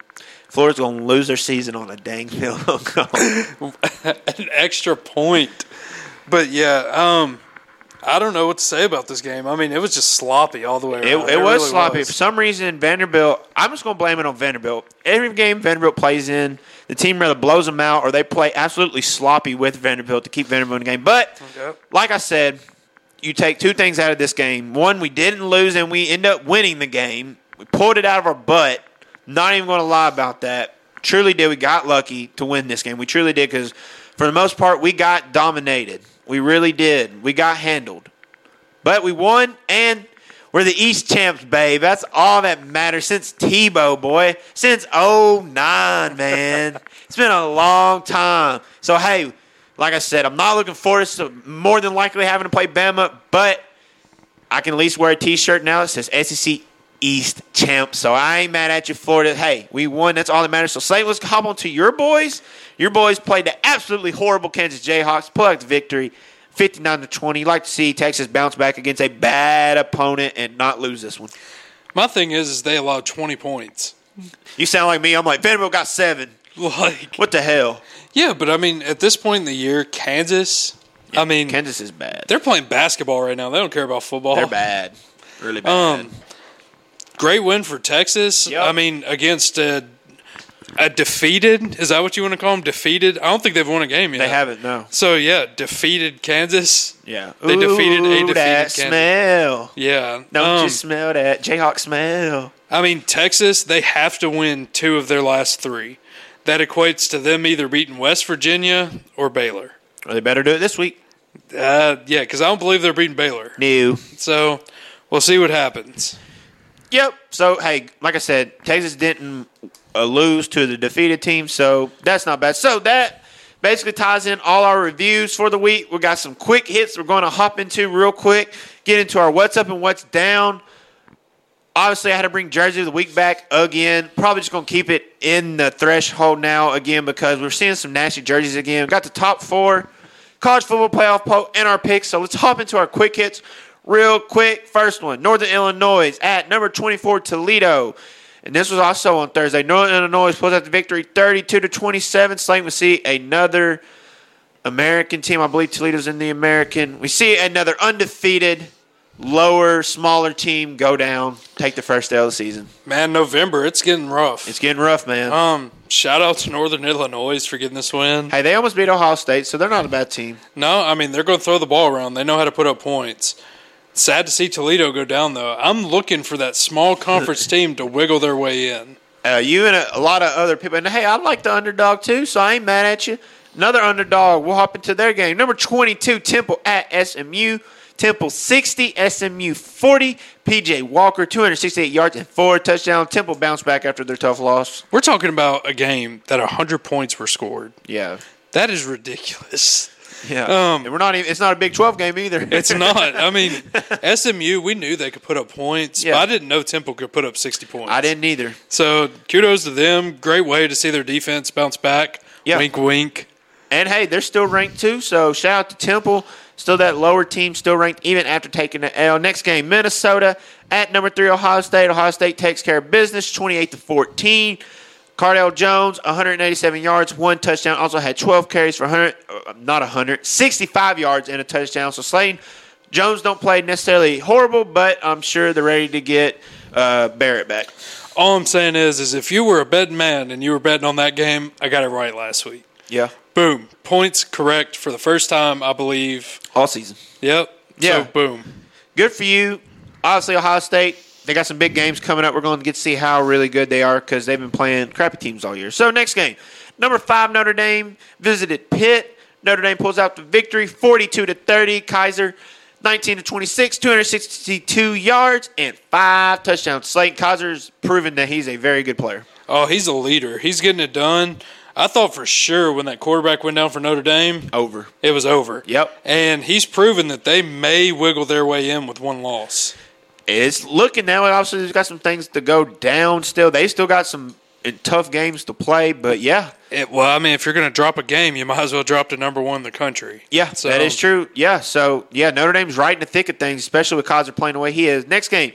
Florida's going to lose their season on a dang field goal. An extra point. But, yeah, um, I don't know what to say about this game. I mean, it was just sloppy all the way around. It, it, it was really sloppy. Was. For some reason, Vanderbilt, I'm just going to blame it on Vanderbilt. Every game Vanderbilt plays in, the team either blows them out or they play absolutely sloppy with Vanderbilt to keep Vanderbilt in the game. But, okay. like I said, you take two things out of this game. One, we didn't lose and we end up winning the game. We pulled it out of our butt. Not even going to lie about that. Truly did. We got lucky to win this game. We truly did because, for the most part, we got dominated. We really did. We got handled. But we won, and we're the East champs, babe. That's all that matters since Tebow, boy. Since oh nine, man. It's been a long time. So, hey, like I said, I'm not looking forward to more than likely having to play Bama, but I can at least wear a T-shirt now that says S E C East champ. So I ain't mad at you, Florida. Hey, we won. That's all that matters. So, Slate, let's hop on to your boys. Your boys played the absolutely horrible Kansas Jayhawks, pull out the victory, fifty-nine to twenty. You'd like to see Texas bounce back against a bad opponent and not lose this one. My thing is, is they allowed twenty points. You sound like me. I'm like, Vanderbilt got seven. Like, what the hell? Yeah, but I mean, at this point in the year, Kansas, yeah, I mean, Kansas is bad. They're playing basketball right now. They don't care about football. They're bad. Really bad. Um, great win for Texas. Yep. I mean, against a, a defeated, is that what you want to call them? Defeated? I don't think they've won a game yet. They haven't, no. So, yeah, defeated Kansas. Yeah. They Ooh, defeated a defeated that Kansas. smell. Yeah. Don't um, you smell that Jayhawk smell? I mean, Texas, they have to win two of their last three. That equates to them either beating West Virginia or Baylor. Well, they better do it this week. Uh, yeah, because I don't believe they're beating Baylor. No. So, we'll see what happens. Yep. So, hey, like I said, Texas didn't uh, lose to the defeated team, so that's not bad. So, that basically ties in all our reviews for the week. We got some quick hits we're going to hop into real quick, get into our what's up and what's down. Obviously, I had to bring Jersey of the Week back again. Probably just going to keep it in the threshold now again because we're seeing some nasty jerseys again. We've got the top four college football playoff poll and our picks. So let's hop into our quick hits real quick. First one, Northern Illinois at number twenty-four, Toledo. And this was also on Thursday. Northern Illinois pulls out the victory thirty-two to twenty-seven. Slayton will see another American team. I believe Toledo's in the American. We see another undefeated lower, smaller team go down, take the first L of the season. Man, November, it's getting rough. It's getting rough, man. Um, shout out to Northern Illinois for getting this win. Hey, they almost beat Ohio State, so they're not a bad team. No, I mean, they're going to throw the ball around. They know how to put up points. Sad to see Toledo go down, though. I'm looking for that small conference team to wiggle their way in. Uh, you and a, a lot of other people. And, hey, I like the underdog, too, so I ain't mad at you. Another underdog. We'll hop into their game. Number twenty-two, Temple at S M U. Temple sixty, S M U forty. P J Walker, two hundred sixty-eight yards and four touchdowns. Temple bounced back after their tough loss. We're talking about a game that one hundred points were scored. Yeah. That is ridiculous. Yeah. Um, and we're not even, it's not a Big twelve game either. It's not. I mean, S M U, we knew they could put up points, yeah. but I didn't know Temple could put up sixty points. I didn't either. So, kudos to them. Great way to see their defense bounce back. Yeah. Wink, wink. And, hey, they're still ranked, too, so shout out to Temple. Still that lower team, still ranked even after taking the L. Next game, Minnesota at number three, Ohio State. Ohio State takes care of business, twenty-eight to fourteen. Cardell Jones, one hundred eighty-seven yards, one touchdown. Also had twelve carries for one hundred, uh, not one hundred, sixty-five yards and a touchdown. So Slayton, Jones don't play necessarily horrible, but I'm sure they're ready to get uh, Barrett back. All I'm saying is, is if you were a betting man and you were betting on that game, I got it right last week. Yeah. Boom. Points correct for the first time, I believe. All season. Yep. Yeah. So, boom. Good for you. Obviously, Ohio State, they got some big games coming up. We're going to get to see how really good they are because they've been playing crappy teams all year. So, next game. Number five, Notre Dame visited Pitt. Notre Dame pulls out the victory, forty-two to thirty. Kaiser, nineteen to twenty-six, two hundred sixty-two yards and five touchdowns. Slayton Kaiser's proven that he's a very good player. Oh, he's a leader. He's getting it done. I thought for sure when that quarterback went down for Notre Dame, over. It was over. Yep. And he's proven that they may wiggle their way in with one loss. It's looking now. Obviously, they've got some things to go down still. They still got some tough games to play, but yeah. It, well, I mean, if you're going to drop a game, you might as well drop to number one in the country. Yeah, so, that is true. Yeah, so, yeah, Notre Dame's right in the thick of things, especially with Kaiser playing the way he is. Next game,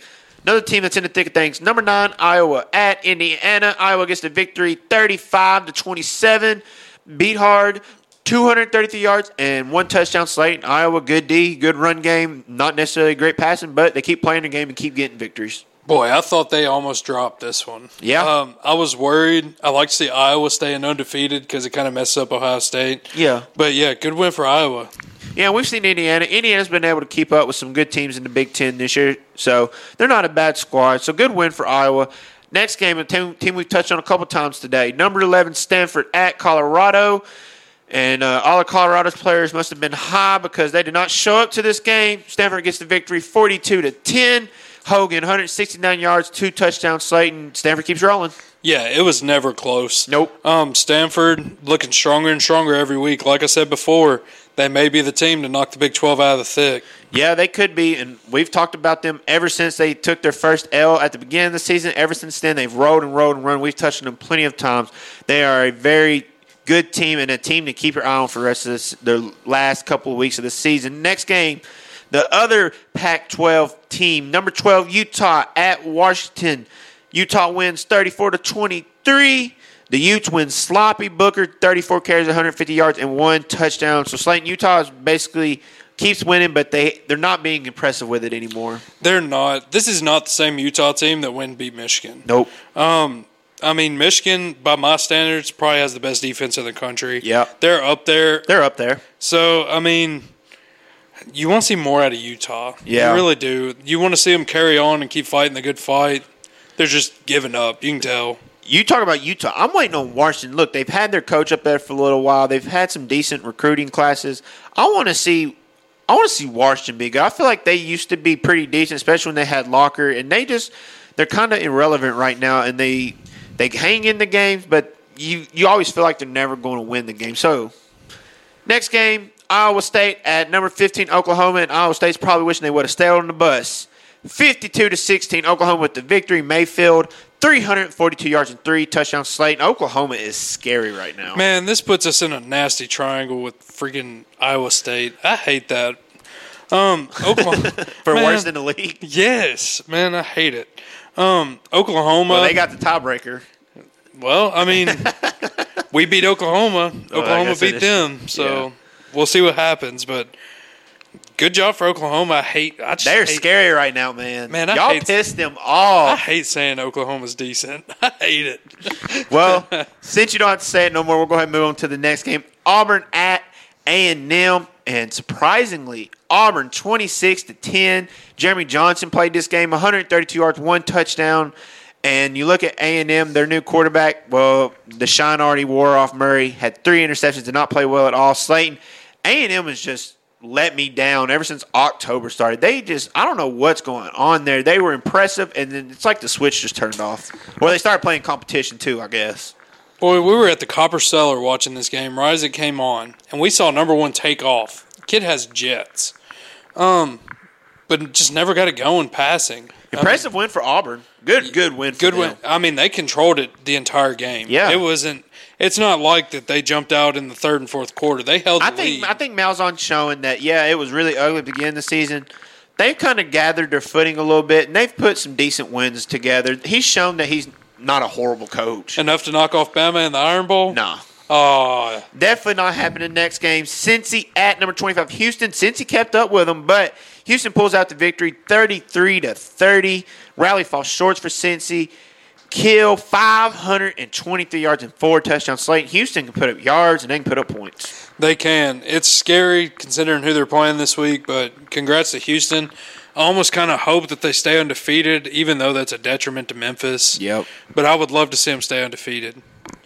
Another team that's in the thick of things. Number nine, Iowa at Indiana. Iowa gets the victory thirty-five to twenty-seven. Beat hard, two hundred thirty-three yards and one touchdown. Slayton. Iowa, good D, good run game. Not necessarily great passing, but they keep playing the game and keep getting victories. Boy, I thought they almost dropped this one. Yeah. Um, I was worried. I like to see Iowa staying undefeated because it kind of messes up Ohio State. Yeah. But, yeah, good win for Iowa. Yeah, we've seen Indiana. Indiana's been able to keep up with some good teams in the Big Ten this year, so they're not a bad squad. So good win for Iowa. Next game, a team, team we've touched on a couple times today. Number eleven, Stanford at Colorado. And uh, all of Colorado's players must have been high because they did not show up to this game. Stanford gets the victory forty-two to ten. Hogan, one hundred sixty-nine yards, two touchdowns. Slayton, Stanford keeps rolling. Yeah, it was never close. Nope. Um, Stanford looking stronger and stronger every week. Like I said before, they may be the team to knock the Big twelve out of the thick. Yeah, they could be, and we've talked about them ever since they took their first L at the beginning of the season. Ever since then, they've rolled and rolled and run. We've touched on them plenty of times. They are a very good team and a team to keep your eye on for the rest of this, the last couple of weeks of the season. Next game, the other Pac twelve team, number twelve, Utah at Washington. Utah wins thirty-four to twenty-three. The Utes win sloppy. Booker, thirty-four carries, one hundred fifty yards, and one touchdown. So Slayton, Utah is basically keeps winning, but they, they're not being impressive with it anymore. They're not. This is not the same Utah team that went and beat Michigan. Nope. Um, I mean, Michigan, by my standards, probably has the best defense in the country. Yeah. They're up there. They're up there. So, I mean, you want to see more out of Utah. Yeah. You really do. You want to see them carry on and keep fighting the good fight. They're just giving up. You can tell. You talk about Utah. I'm waiting on Washington. Look, they've had their coach up there for a little while. They've had some decent recruiting classes. I want to see I want to see Washington be good. I feel like they used to be pretty decent, especially when they had Locker, and they just they're kind of irrelevant right now, and they they hang in the games, but you you always feel like they're never going to win the game. So, next game, Iowa State at number fifteen, Oklahoma, and Iowa State's probably wishing they would have stayed on the bus. fifty-two to sixteen, Oklahoma with the victory. Mayfield, three hundred forty-two yards and three touchdowns. Slayton, Oklahoma is scary right now. Man, this puts us in a nasty triangle with freaking Iowa State. I hate that. Um, Oklahoma For man, worse than the league. Yes, man, I hate it. Um, Oklahoma. Well, they got the tiebreaker. Well, I mean, we beat Oklahoma. Well, Oklahoma guess beat it is- them, so yeah. we'll see what happens. But good job for Oklahoma. I hate. I just They're hate, scary right now, man. Man, I Y'all hate- pissed them I off. hate saying Oklahoma's decent. I hate it. Well, since you don't have to say it no more, we'll go ahead and move on to the next game. Auburn at A and M, and surprisingly, Auburn twenty-six to ten. Jeremy Johnson played this game, one hundred thirty-two yards, one touchdown. And you look at A and M, their new quarterback, well, the shine already wore off. Murray had three interceptions, did not play well at all. Slayton, A and M has just let me down ever since October started. They just, I don't know what's going on there. They were impressive, and then it's like the switch just turned off. Well, they started playing competition too, I guess. Boy, we were at the Copper Cellar watching this game right as it came on, and we saw number one take off. Kid has jets, um, but just never got it going passing. Impressive win for Auburn. Good, good win for Good them. win. I mean, they controlled it the entire game. Yeah. It wasn't. It's not like that they jumped out in the third and fourth quarter. They held the I think lead. I think Malzahn's showing that, yeah, it was really ugly at the beginning of the season. They've kind of gathered their footing a little bit, and they've put some decent wins together. He's shown that he's not a horrible coach. Enough to knock off Bama in the Iron Bowl? No. Oh, Definitely not happening next game. Cincy at number twenty-five. Houston. Cincy kept up with them, but Houston pulls out the victory thirty-three to thirty. Rally falls short for Cincy. Kill five hundred twenty-three yards and four touchdowns. Slayton, Houston can put up yards and they can put up points. they can. It's scary considering who they're playing this week, but congrats to Houston. I almost kind of hope that they stay undefeated, even though that's a detriment to Memphis. Yep. But I would love to see them stay undefeated.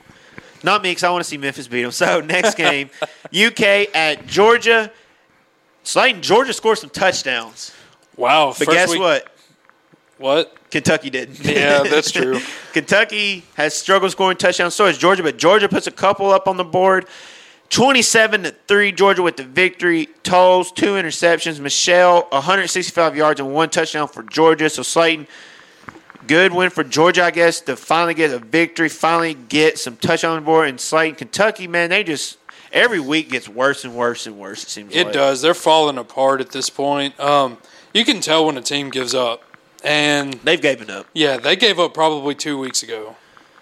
Not me, because I want to see Memphis beat them. So, next game, U K at Georgia. Slayton, Georgia scored some touchdowns. Wow. But first guess week- what? What? Kentucky didn't. Yeah, that's true. Kentucky has struggled scoring touchdowns. So has Georgia, but Georgia puts a couple up on the board. twenty-seven to three, Georgia with the victory. Tolles, two interceptions. Michelle, one hundred sixty-five yards and one touchdown for Georgia. So Slayton, good win for Georgia, I guess, to finally get a victory, finally get some touch on the board. And Slayton, Kentucky, man, they just every week gets worse and worse and worse, it seems It like. does. They're falling apart at this point. Um, you can tell when a team gives up. And They've given up. yeah, they gave up probably two weeks ago.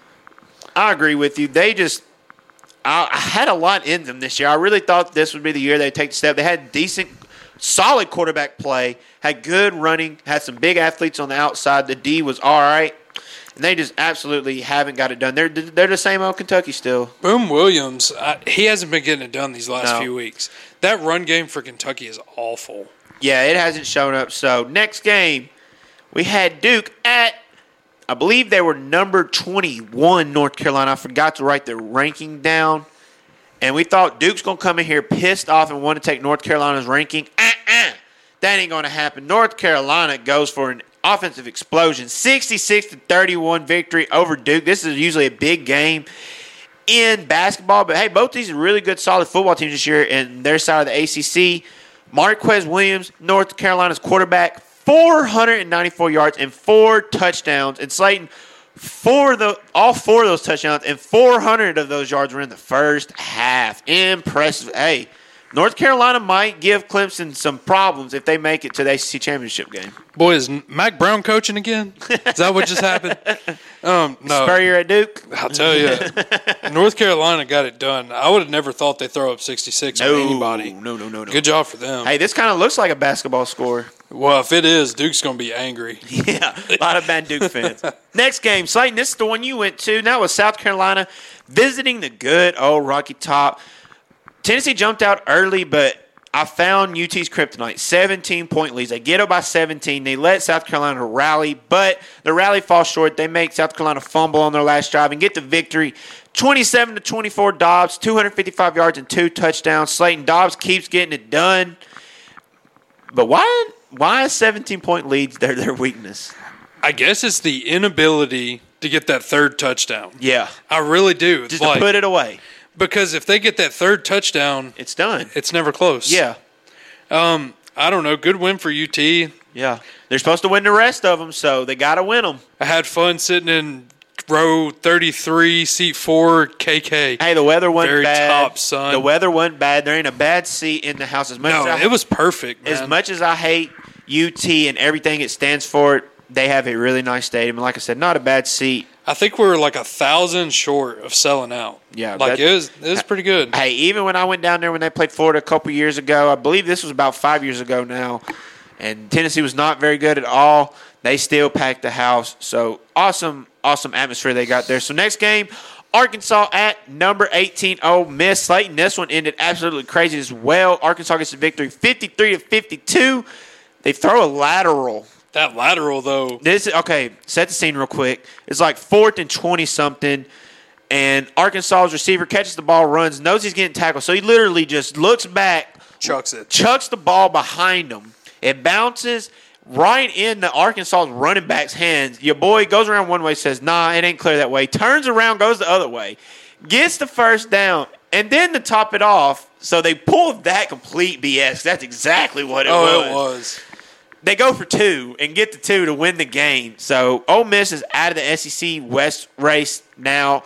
I agree with you. They just I, I had a lot in them this year. I really thought this would be the year they'd take the step. They had decent, solid quarterback play, had good running, had some big athletes on the outside. The D was all right. And they just absolutely haven't got it done. They're they're the same old Kentucky still. Boom Williams, I, he hasn't been getting it done these last No. few weeks. That run game for Kentucky is awful. Yeah, it hasn't shown up. So next game, we had Duke at, I believe they were number twenty-one, North Carolina. I forgot to write the ranking down. And we thought Duke's going to come in here pissed off and want to take North Carolina's ranking. Uh-uh. That ain't going to happen. North Carolina goes for an offensive explosion. sixty-six to thirty-one victory over Duke. This is usually a big game in basketball. But, hey, both these are really good, solid football teams this year. And their side of the A C C, Marquez Williams, North Carolina's quarterback, four hundred ninety-four yards and four touchdowns. And Slayton, four of the, all four of those touchdowns and four hundred of those yards were in the first half. Impressive. Hey, North Carolina might give Clemson some problems if they make it to the A C C championship game. Boy, is Mac Brown coaching again? Is that what just happened? Um, no. Spurrier at Duke? I'll tell you, North Carolina got it done. I would have never thought they'd throw up sixty-six No, on anybody. no, no, no, no. Good job for them. Hey, this kind of looks like a basketball score. Well, if it is, Duke's going to be angry. Yeah, a lot of bad Duke fans. Next game, Slayton, this is the one you went to. That was South Carolina visiting the good old Rocky Top. Tennessee jumped out early, but I found U T's kryptonite. seventeen-point leads. They get up by seventeen. They let South Carolina rally, but the rally falls short. They make South Carolina fumble on their last drive and get the victory. twenty-seven to twenty-four Dobbs, two hundred fifty-five yards and two touchdowns. Slayton Dobbs keeps getting it done. But why why is seventeen-point leads their, their weakness? I guess it's the inability to get that third touchdown. Yeah. I really do. Just like, to put it away. Because if they get that third touchdown, It's done. it's never close. Yeah. Um, I don't know. Good win for U T. Yeah. They're supposed to win the rest of them, so they got to win them. I had fun sitting in row thirty-three, seat four, K K. Hey, the weather wasn't Very bad. top, son. The weather wasn't bad. There ain't a bad seat in the house. As much No, as I, it was perfect, man. as much as I hate U T and everything it stands for, they have a really nice stadium. And like I said, not a bad seat. I think we were like a thousand short of selling out. Yeah, like that- it was. It was pretty good. Hey, even when I went down there when they played Florida a couple years ago, I believe this was about five years ago now, and Tennessee was not very good at all. They still packed the house. So awesome, awesome atmosphere they got there. So next game, Arkansas at number eighteen, Ole Miss. Slayton, this one ended absolutely crazy as well. Arkansas gets the victory, fifty-three to fifty-two. They throw a lateral. That lateral though. This is okay. Set the scene real quick. It's like fourth and twenty something, and Arkansas's receiver catches the ball, runs, knows he's getting tackled, so he literally just looks back, Chucks it. chucks the ball behind him. It bounces right in the Arkansas running back's hands. Your boy goes around one way, says, "Nah, it ain't clear that way." Turns around, goes the other way, gets the first down, and then to top it off, so they pulled that complete B S. That's exactly what it Oh, was. it was. They go for two and get the two to win the game. So Ole Miss is out of the S E C West race now.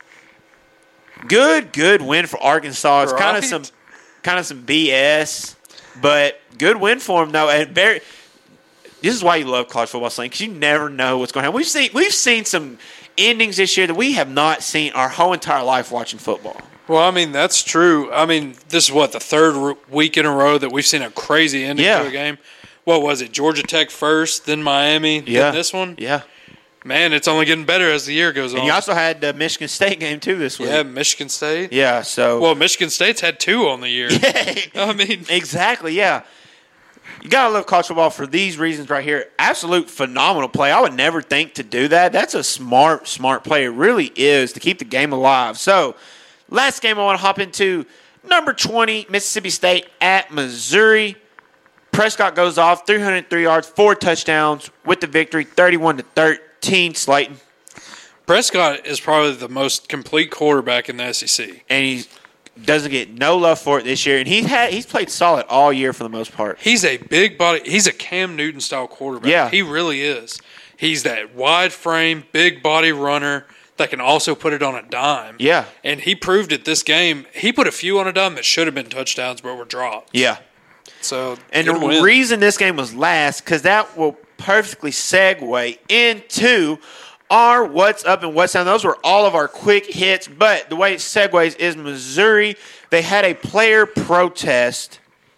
Good, good win for Arkansas. It's kind of Right. some, kind of some B S, but good win for them though. And very, this is why you love college football, because you never know what's going to happen. We've seen, we've seen some endings this year that we have not seen our whole entire life watching football. Well, I mean that's true. I mean this is what the third r- week in a row that we've seen a crazy ending Yeah. to a game. What was it? Georgia Tech first, then Miami, Yeah. then this one. Yeah. Man, it's only getting better as the year goes on. And you also had the Michigan State game too this week. yeah, Michigan State. Yeah. So. Well, Michigan State's had two on the year. I mean, Exactly, yeah. You got to love college football for these reasons right here. Absolute phenomenal play. I would never think to do that. That's a smart, smart play. It really is to keep the game alive. So, last game I want to hop into, number twenty, Mississippi State at Missouri. Prescott goes off, three hundred three yards, four touchdowns with the victory, thirty-one to thirteen, Slayton. Prescott is probably the most complete quarterback in the S E C. And he doesn't get no love for it this year. And he's had he's played solid all year for the most part. He's a big body. He's a Cam Newton style quarterback. Yeah. He really is. He's that wide frame, big body runner that can also put it on a dime. Yeah. And he proved it this game. He put a few on a dime that should have been touchdowns but were dropped. Yeah. So And good the win. reason this game was last, because that will perfectly segue into our What's Up and What's Down. Those were all of our quick hits, but the way it segues is Missouri. They had a player protest,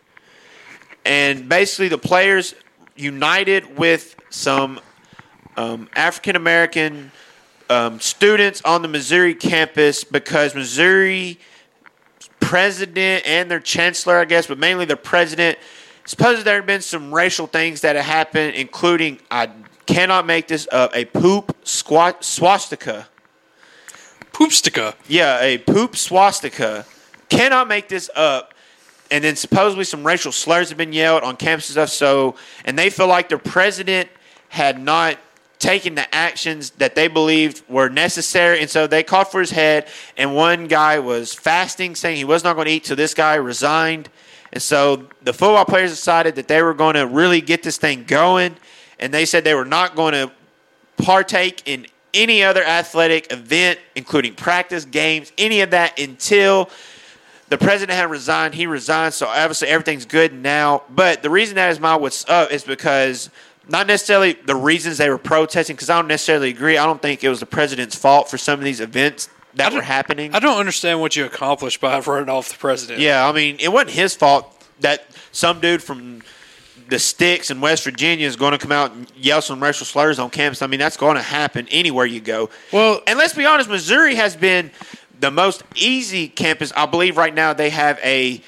and basically the players united with some um, African-American um, students on the Missouri campus because Missouri president and their chancellor, I guess, but mainly their president, supposedly there have been some racial things that have happened, including, I cannot make this up, a poop squat, swastika. Poopstica. Yeah, a poop swastika. Cannot make this up. And then supposedly some racial slurs have been yelled on campus and stuff. So, and they feel like their president had not taken the actions that they believed were necessary. And so they called for his head. And one guy was fasting, saying he was not going to eat. So this guy resigned. And so the football players decided that they were going to really get this thing going. And they said they were not going to partake in any other athletic event, including practice, games, any of that until the president had resigned. He resigned, so obviously everything's good now. But the reason that is my what's up is because not necessarily the reasons they were protesting, because I don't necessarily agree. I don't think it was the president's fault for some of these events that were happening. I don't understand what you accomplished by running off the president. Yeah, I mean, it wasn't his fault that some dude from the sticks in West Virginia is going to come out and yell some racial slurs on campus. I mean, that's going to happen anywhere you go. Well, and let's be honest, Missouri has been the most easy campus. I believe right now they have a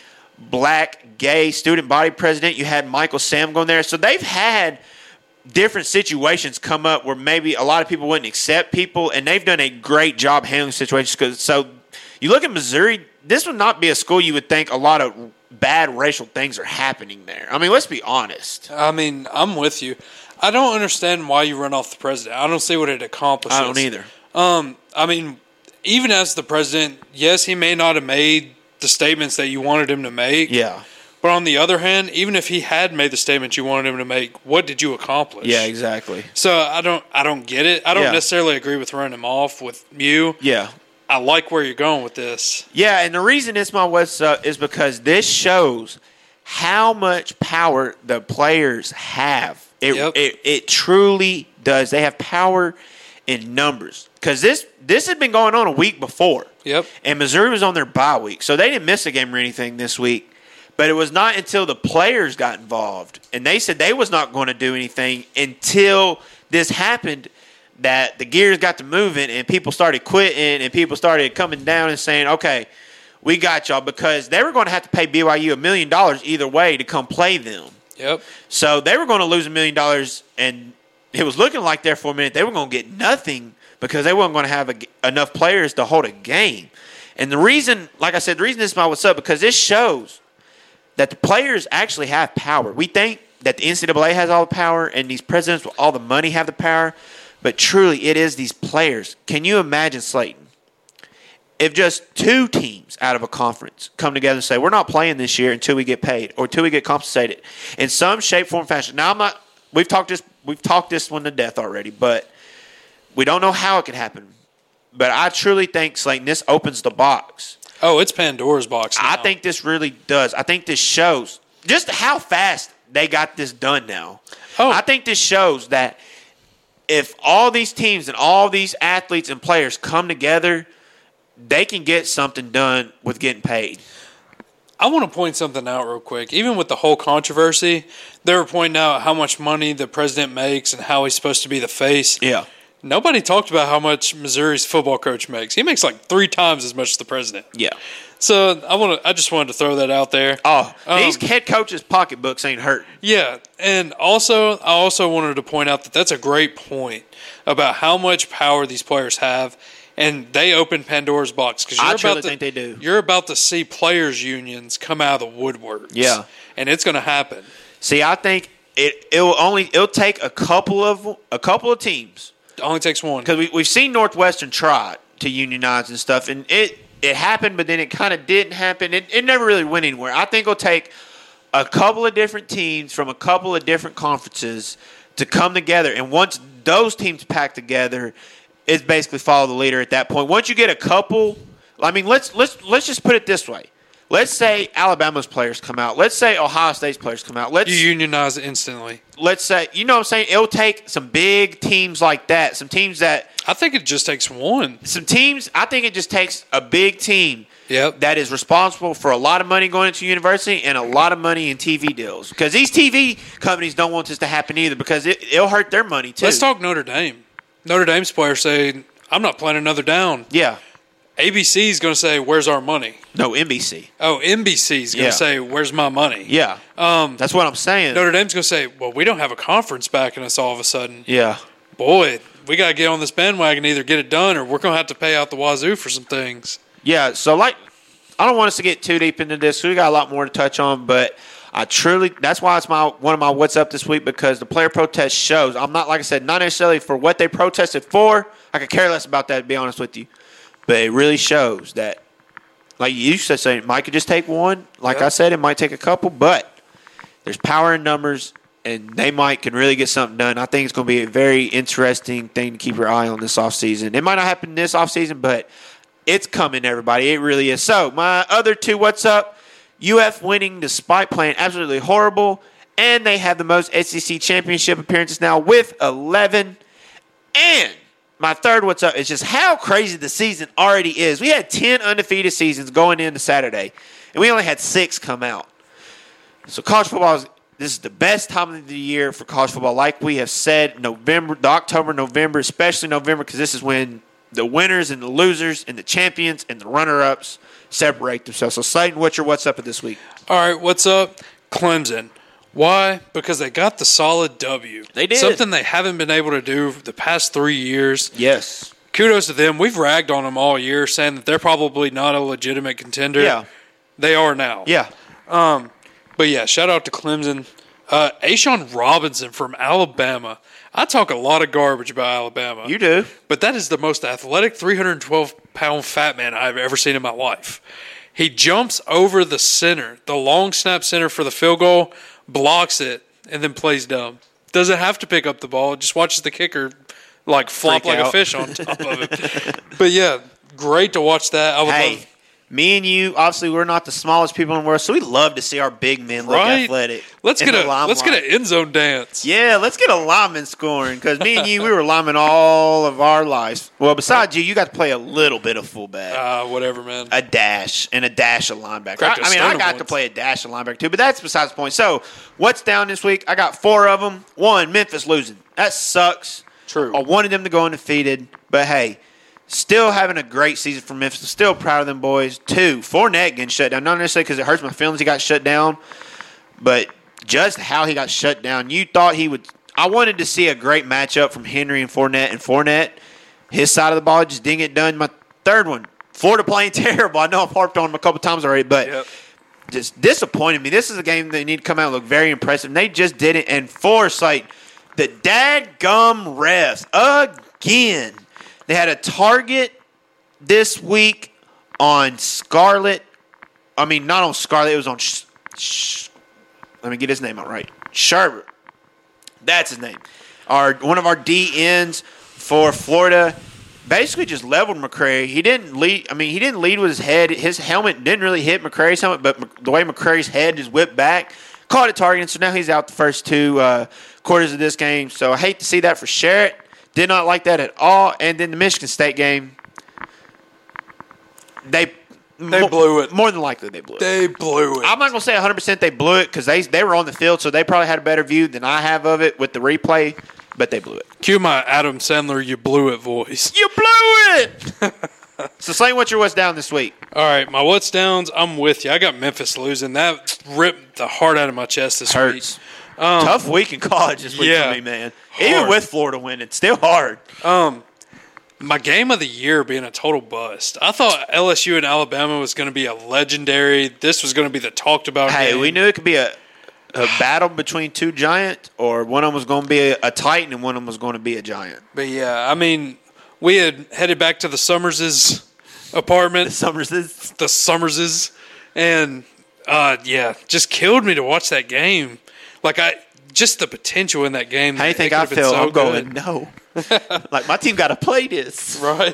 black, gay student body president. You had Michael Sam going there. So they've had different situations come up where maybe a lot of people wouldn't accept people, and they've done a great job handling situations. Cause, so you look at Missouri, this would not be a school you would think a lot of bad racial things are happening there. I mean, let's be honest. I mean, I'm with you. I don't understand why you run off the president. I don't see what it accomplishes. I don't either. Um, I mean, even as the president, yes, he may not have made the statements that you wanted him to make. Yeah. But on the other hand, even if he had made the statements you wanted him to make, what did you accomplish? Yeah, exactly. So I don't I don't get it. I don't Yeah. necessarily agree with running him off with you. Yeah. I like where you're going with this. Yeah, and the reason it's my what's up is because this shows how much power the players have. It Yep. it, it truly does. They have power in numbers. Because this this had been going on a week before. Yep. And Missouri was on their bye week. So they didn't miss a game or anything this week. But it was not until the players got involved. And they said they was not going to do anything until this happened, that the gears got to moving and people started quitting and people started coming down and saying, okay, we got y'all, because they were going to have to pay B Y U a million dollars either way to come play them. Yep. So they were going to lose a million dollars, and it was looking like there for a minute they were going to get nothing because they weren't going to have a, enough players to hold a game. And the reason, like I said, the reason this is my what's up, because this shows that the players actually have power. We think that the N C double A has all the power and these presidents with all the money have the power, but truly it is these players. Can you imagine, Slayton, if just two teams out of a conference come together and say, we're not playing this year until we get paid or until we get compensated in some shape, form, fashion. Now, I'm not, we've talked this, we've talked this one to death already, but we don't know how it could happen. But I truly think, Slayton, this opens the box. Oh, it's Pandora's box now. I think this really does. I think this shows just how fast they got this done now. Oh. I think this shows that if all these teams and all these athletes and players come together, they can get something done with getting paid. I want to point something out real quick. Even with the whole controversy, they were pointing out how much money the president makes and how he's supposed to be the face. Yeah. Nobody talked about how much Missouri's football coach makes. He makes like three times as much as the president. Yeah. So I want to. I just wanted to throw that out there. Oh, Um, these head coaches' pocketbooks ain't hurting. Yeah, and also I also wanted to point out that that's a great point about how much power these players have, and they open Pandora's box because I you're truly about to, think they do. You're about to see players' unions come out of the woodworks. Yeah. and it's going to happen. See, I think it it will only it'll take a couple of a couple of teams. It only takes one. Because we, we've seen Northwestern try to unionize and stuff, and it, it happened, but then it kind of didn't happen. It, it never really went anywhere. I think it'll take a couple of different teams from a couple of different conferences to come together, and once those teams pack together, it's basically follow the leader at that point. Once you get a couple, I mean, let's let's let's just put it this way: let's say Alabama's players come out. Let's say Ohio State's players come out. Let's You unionize it instantly. let's say you know what I'm saying. It'll take some big teams like that. Some teams that I think it just takes one. some teams. I think it just takes a big team. Yep. That is responsible for a lot of money going into university and a lot of money in T V deals. Because these T V companies don't want this to happen either because it, it'll hurt their money too. Let's talk Notre Dame. Notre Dame's players say, I'm not playing another down. Yeah. A B C is going to say, where's our money? No, N B C. Oh, N B C is going to Yeah. say, where's my money? Yeah. Um, That's what I'm saying. Notre Dame's going to say, well, we don't have a conference backing us all of a sudden. yeah. Boy, we got to get on this bandwagon, either get it done or we're going to have to pay out the wazoo for some things. Yeah. So, like, I don't want us to get too deep into this. We got a lot more to touch on, but I truly – that's why it's my one of my What's Up this week because the player protest shows. I'm not, like I said, not necessarily for what they protested for. I could care less about that, to be honest with you. But it really shows that, like you used to say, it might could just take one. Like Yep. I said, it might take a couple, but there's power in numbers, and they might can really get something done. I think it's going to be a very interesting thing to keep your eye on this offseason. It might not happen this offseason, but it's coming, everybody. It really is. So, my other two, what's up? U F winning despite playing absolutely horrible, and they have the most S E C championship appearances now with eleven. And my third what's up is just how crazy the season already is. We had ten undefeated seasons going into Saturday, and we only had six come out. So college football is this is the best time of the year for college football. Like we have said, November, the October, November, especially November, because this is when the winners and the losers and the champions and the runner-ups separate themselves. So, Slayton, what's your what's up of this week? All right, what's up? Clemson. Why? Because they got the solid W. They did. Something they haven't been able to do the past three years. Yes. Kudos to them. We've ragged on them all year, saying that they're probably not a legitimate contender. Yeah. They are now. Yeah. Um, but yeah, shout out to Clemson. Uh, Ashawn Robinson from Alabama. I talk a lot of garbage about Alabama. You do. But that is the most athletic three hundred twelve pound fat man I've ever seen in my life. He jumps over the center, the long snap center for the field goal, blocks it, and then plays dumb. Doesn't have to pick up the ball. Just watches the kicker like flop Freak like out. a fish on top of it. But yeah, great to watch that. I would Hey, love me and you, obviously, we're not the smallest people in the world, so we love to see our big men look Right? athletic. Let's in get the a let's get limelight. an end zone dance. Yeah, let's get a lineman scoring because me and you, we were linemen all of our lives. Well, besides you, you got to play a little bit of fullback, Uh, whatever, man. a dash, and a dash of linebacker. I, Cracked a I mean, I sternum got to once. play a dash of linebacker too, but that's besides the point. So, what's down this week? I got four of them. One, Memphis losing. That sucks. True. I wanted them to go undefeated, but hey. Still having a great season for Memphis. Still proud of them boys. Two, Fournette getting shut down. Not necessarily because it hurts my feelings he got shut down, but just how he got shut down. You thought he would – I wanted to see a great matchup from Henry and Fournette. And Fournette, his side of the ball, just didn't get done. My third one, Florida playing terrible. I know I've harped on him a couple times already, but Yep. just disappointed me. This is a game they need to come out and look very impressive. And they just didn't. And Foresight, the dadgum refs, again – they had a target this week on Scarlett. I mean, not on Scarlett. It was on. Sh- Sh- let me get his name out right. Sherbert. That's his name. Our one of our D Ns for Florida basically just leveled McCrary. He didn't lead. I mean, he didn't lead with his head. His helmet didn't really hit McCrary's helmet, but Mc- the way McCrary's head is whipped back, caught a target, and so now he's out the first two uh, quarters of this game. So I hate to see that for Sherritt. Did not like that at all. And then the Michigan State game, they They mo- blew it. More than likely, they blew it. They blew it. I'm not going to say one hundred percent they blew it because they, they were on the field, so they probably had a better view than I have of it with the replay, but they blew it. Cue my Adam Sandler, you blew it voice. You blew it! So, Slane, what's your what's down this week? All right, my what's downs, I'm with you. I got Memphis losing. That ripped the heart out of my chest this Hurts. week. Um, Tough week in college this week yeah. for me, man. Even Hard. with Florida winning, still hard. Um, my game of the year being a total bust. I thought L S U and Alabama was going to be a legendary. This was going to be the talked about Hey, game. we knew it could be a, a battle between two giants, or one of them was going to be a, a titan and one of them was going to be a giant. But yeah, I mean, we had headed back to the Summerses apartment. The Summers is the Summerses, and uh, yeah, just killed me to watch that game. Like I, just the potential in that game. How do you it think could I have been feel? so I'm going, good. no. Like, my team got to play this. Right?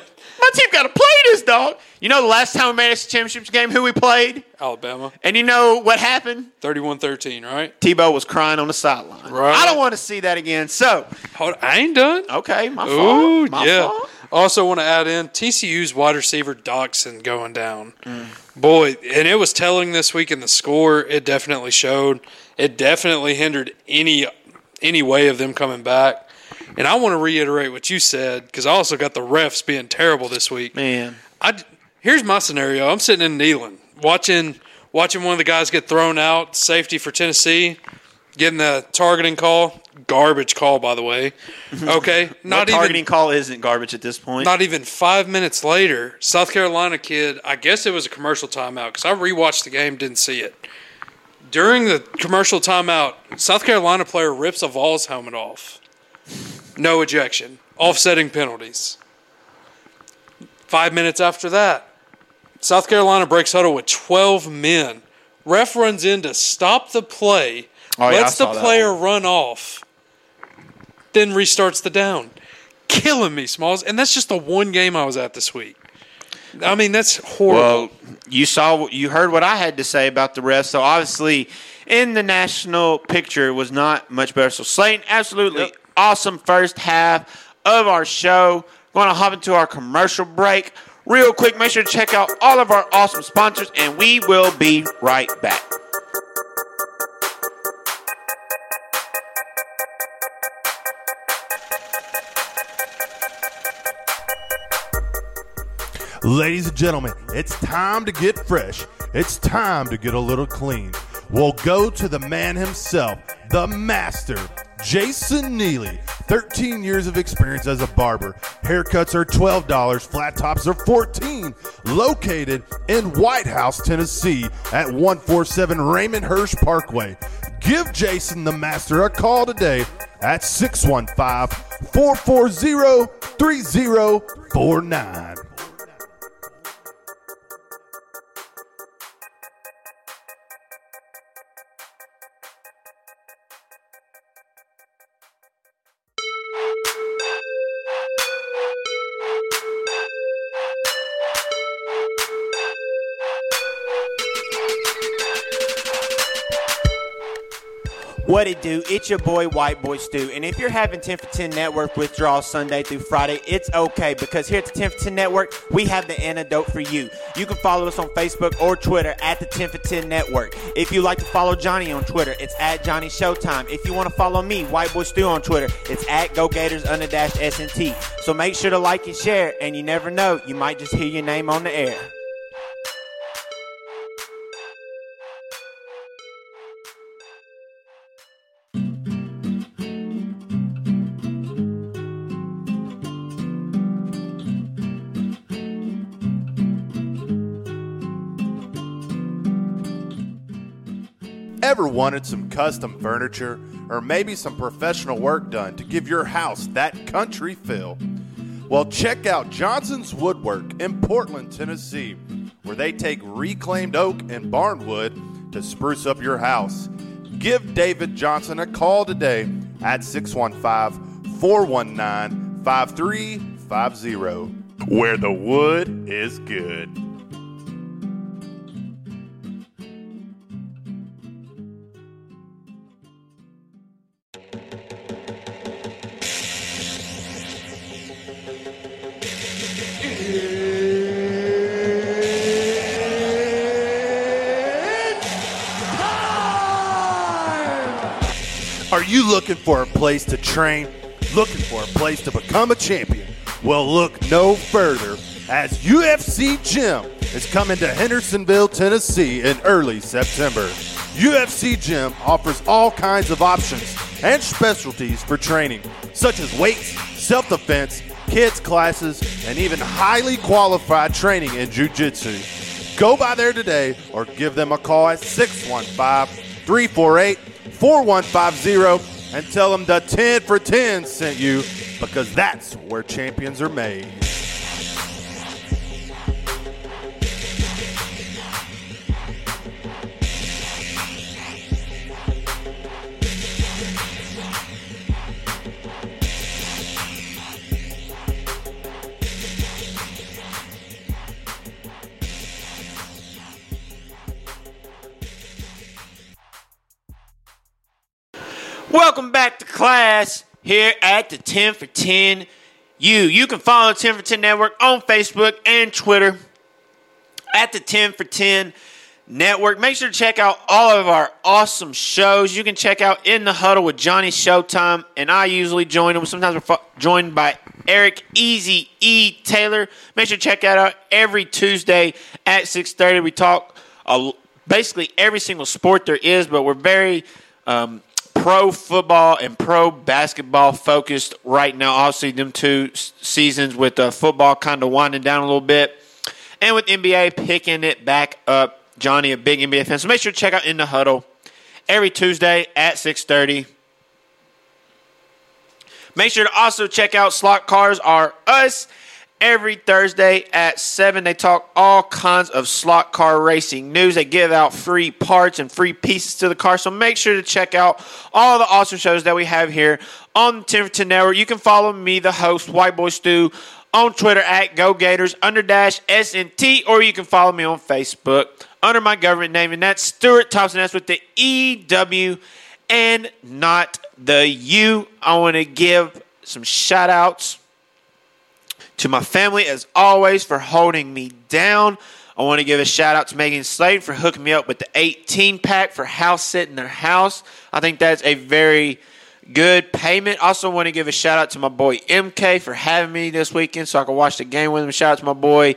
My team got to play this, dog. You know the last time we made a championship game, who we played? Alabama. And you know what happened? thirty-one thirteen, right? Tebow was crying on the sideline. Right. I don't want to see that again. So, Hold, I ain't done. okay, my Ooh, fault. My yeah. fault. Also want to add in T C U's wide receiver Doxson going down. Mm. Boy, and it was telling this week in the score. It definitely showed. It definitely hindered any any way of them coming back. And I want to reiterate what you said because I also got the refs being terrible this week. Man. I, here's my scenario. I'm sitting in Neyland watching watching one of the guys get thrown out, safety for Tennessee, getting the targeting call. Garbage call, by the way. Okay, not what targeting even call isn't garbage at this point. not even five minutes later, South Carolina kid. I guess it was a commercial timeout because I rewatched the game, didn't see it. During the commercial timeout, South Carolina player rips a Vols helmet off. No ejection. Offsetting penalties. Five minutes after that, South Carolina breaks huddle with twelve men. Ref runs in to stop the play, Oh, yeah, lets I the saw that player one. run off, then restarts the down. Killing me, Smalls. And that's just the one game I was at this week. I mean, that's horrible. Well, you saw, you heard what I had to say about the refs. So obviously, in the national picture, it was not much better. So Slayton, absolutely Yep. awesome first half of our show. Going to hop into our commercial break real quick. Make sure to check out all of our awesome sponsors, and we will be right back. Ladies and gentlemen, it's time to get fresh. It's time to get a little clean. We'll go to the man himself, the master, Jason Neely. thirteen years of experience as a barber. Haircuts are twelve dollars, flat tops are fourteen dollars. Located in White House, Tennessee at one forty-seven Raymond Hirsch Parkway. Give Jason the master a call today at six one five, four four zero, three zero four nine. What it do? It's your boy, White Boy Stu. And if you're having ten for ten Network withdrawals Sunday through Friday, it's okay because here at the ten for ten Network, we have the antidote for you. You can follow us on Facebook or Twitter at the ten for ten Network. If you like to follow Johnny on Twitter, it's at Johnny Showtime. If you want to follow me, White Boy Stu on Twitter, it's at Go Gators under dash S N T. So make sure to like and share, and you never know, you might just hear your name on the air. Ever wanted some custom furniture or maybe some professional work done to give your house that country feel? Well, check out Johnson's Woodwork in Portland, Tennessee, where they take reclaimed oak and barnwood to spruce up your house. Give David Johnson a call today at six one five, four one nine, five three five zero, where the wood is good. Are you looking for a place to train? Looking for a place to become a champion? Well, look no further as U F C Gym is coming to Hendersonville, Tennessee in early September. U F C Gym offers all kinds of options and specialties for training, such as weights, self-defense, kids classes, and even highly qualified training in jiu-jitsu. Go by there today or give them a call at six one five, three four eight, four one five zero and tell them the ten for ten sent you, because that's where champions are made. Welcome back to class here at the ten for ten U. You can follow the ten for ten Network on Facebook and Twitter at the ten for ten Network. Make sure to check out all of our awesome shows. You can check out In the Huddle with Johnny Showtime, and I usually join him. Sometimes we're fo- joined by Eric Easy E. Taylor. Make sure to check that out every Tuesday at six thirty. We talk uh, basically every single sport there is, but we're very um, pro football and pro basketball focused right now. Obviously, them two s- seasons with uh, football kind of winding down a little bit, and with N B A picking it back up. Johnny, a big N B A fan, so make sure to check out In the Huddle every Tuesday at six thirty. Make sure to also check out Slot Cars Are Us every Thursday at seven. They talk all kinds of slot car racing news. They give out free parts and free pieces to the car, so make sure to check out all the awesome shows that we have here on the ten for ten Network. You can follow me, the host, White Boy Stu, on Twitter at GoGators under dash S N T, or you can follow me on Facebook under my government name, and that's Stuart Thompson. That's with the E W and not the U. I want to give some shout outs to my family, as always, for holding me down. I want to give a shout out to Megan Slade for hooking me up with the eighteen pack for house sitting their house. I think that's a very good payment. Also want to give a shout out to my boy M K for having me this weekend so I can watch the game with him. Shout out to my boy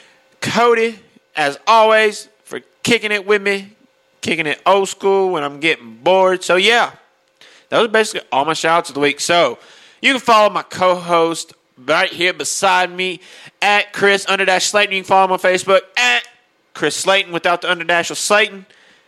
Cody, as always, for kicking it with me, kicking it old school when I'm getting bored. So yeah, those are basically all my shout outs of the week. So you can follow my co-host right here beside me at Chris Underdash Slayton. You can follow him on Facebook at Chris Slayton without the underdash of Slayton.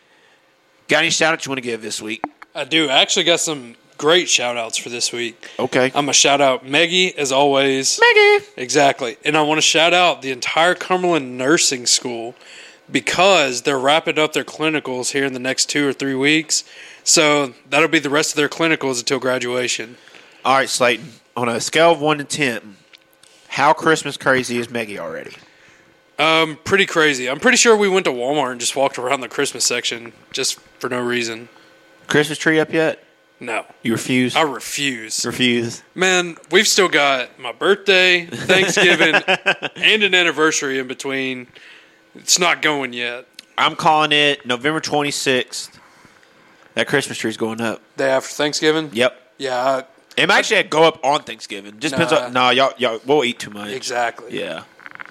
Got any shout outs you want to give this week? I do. I actually got some great shout-outs for this week. Okay. I'm going to shout-out Meggie, as always. Meggie! Exactly. And I want to shout-out the entire Cumberland Nursing School because they're wrapping up their clinicals here in the next two or three weeks. So that'll be the rest of their clinicals until graduation. All right, Slayton. On a scale of one to ten, how Christmas crazy is Meggie already? Um, pretty crazy. I'm pretty sure we went to Walmart and just walked around the Christmas section just for no reason. Christmas tree up yet? No. You refuse? I refuse. refuse. Man, we've still got my birthday, Thanksgiving, and an anniversary in between. It's not going yet. I'm calling it November twenty-sixth. That Christmas tree's going up. Day after Thanksgiving? Yep. Yeah. I, It might actually go up on Thanksgiving. Just Nah. depends on. No, y'all, y'all, we'll eat too much. exactly. Yeah.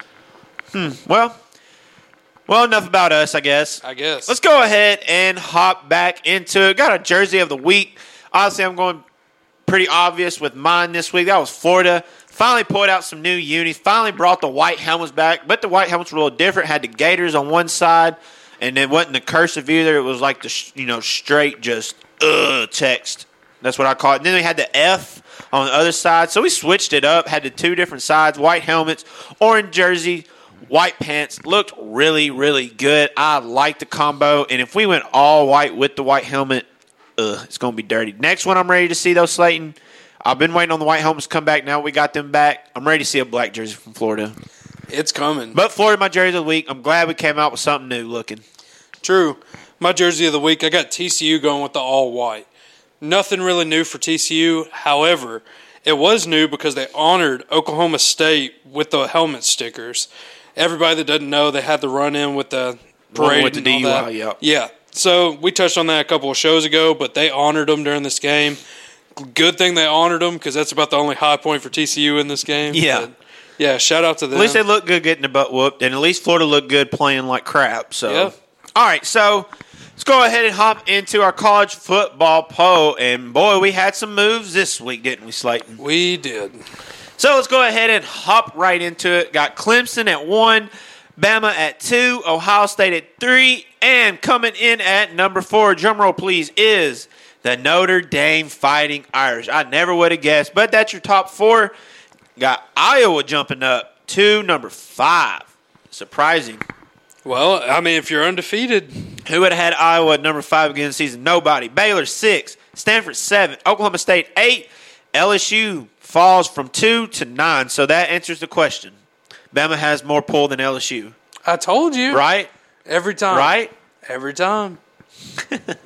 Hmm. Well, well, enough about us, I guess. I guess. Let's go ahead and hop back into it. Got a jersey of the week. Honestly, I'm going pretty obvious with mine this week. That was Florida. Finally pulled out some new unis. Finally brought the white helmets back. But the white helmets were a little different. Had the Gators on one side, and it wasn't the cursive either. It was like the, you know, straight just, ugh, text. That's what I call it. And then we had the F on the other side. So we switched it up, had the two different sides, white helmets, orange jersey, white pants. Looked really, really good. I like the combo. And if we went all white with the white helmet, ugh, it's going to be dirty. Next one I'm ready to see, though, Slayton. I've been waiting on the white helmets to come back. Now we got them back. I'm ready to see a black jersey from Florida. It's coming. But Florida, my jersey of the week. I'm glad we came out with something new looking. True. My jersey of the week, I got T C U going with the all white. Nothing really new for T C U. However, it was new because they honored Oklahoma State with the helmet stickers. Everybody that doesn't know, they had the run-in with the parade with the and all D U I, that. yep. Yeah. So we touched on that a couple of shows ago, but they honored them during this game. Good thing they honored them because that's about the only high point for T C U in this game. Yeah. But yeah, shout out to them. At least they look good getting the butt whooped, and at least Florida looked good playing like crap. So, Yeah. All right, so let's go ahead and hop into our college football poll. And boy, we had some moves this week, didn't we, Slayton? We did. So let's go ahead and hop right into it. Got Clemson at one, Bama at two, Ohio State at three, and coming in at number four, drumroll please, is the Notre Dame Fighting Irish. I never would have guessed, but that's your top four. Got Iowa jumping up to number five. Surprising. Well, I mean, if you're undefeated, Who would have had Iowa at number five again this season? Nobody. Baylor, six. Stanford, seven. Oklahoma State, eight. L S U falls from two to nine. So that answers the question. Bama has more pull than L S U. I told you. Right? Every time. Right? Every time.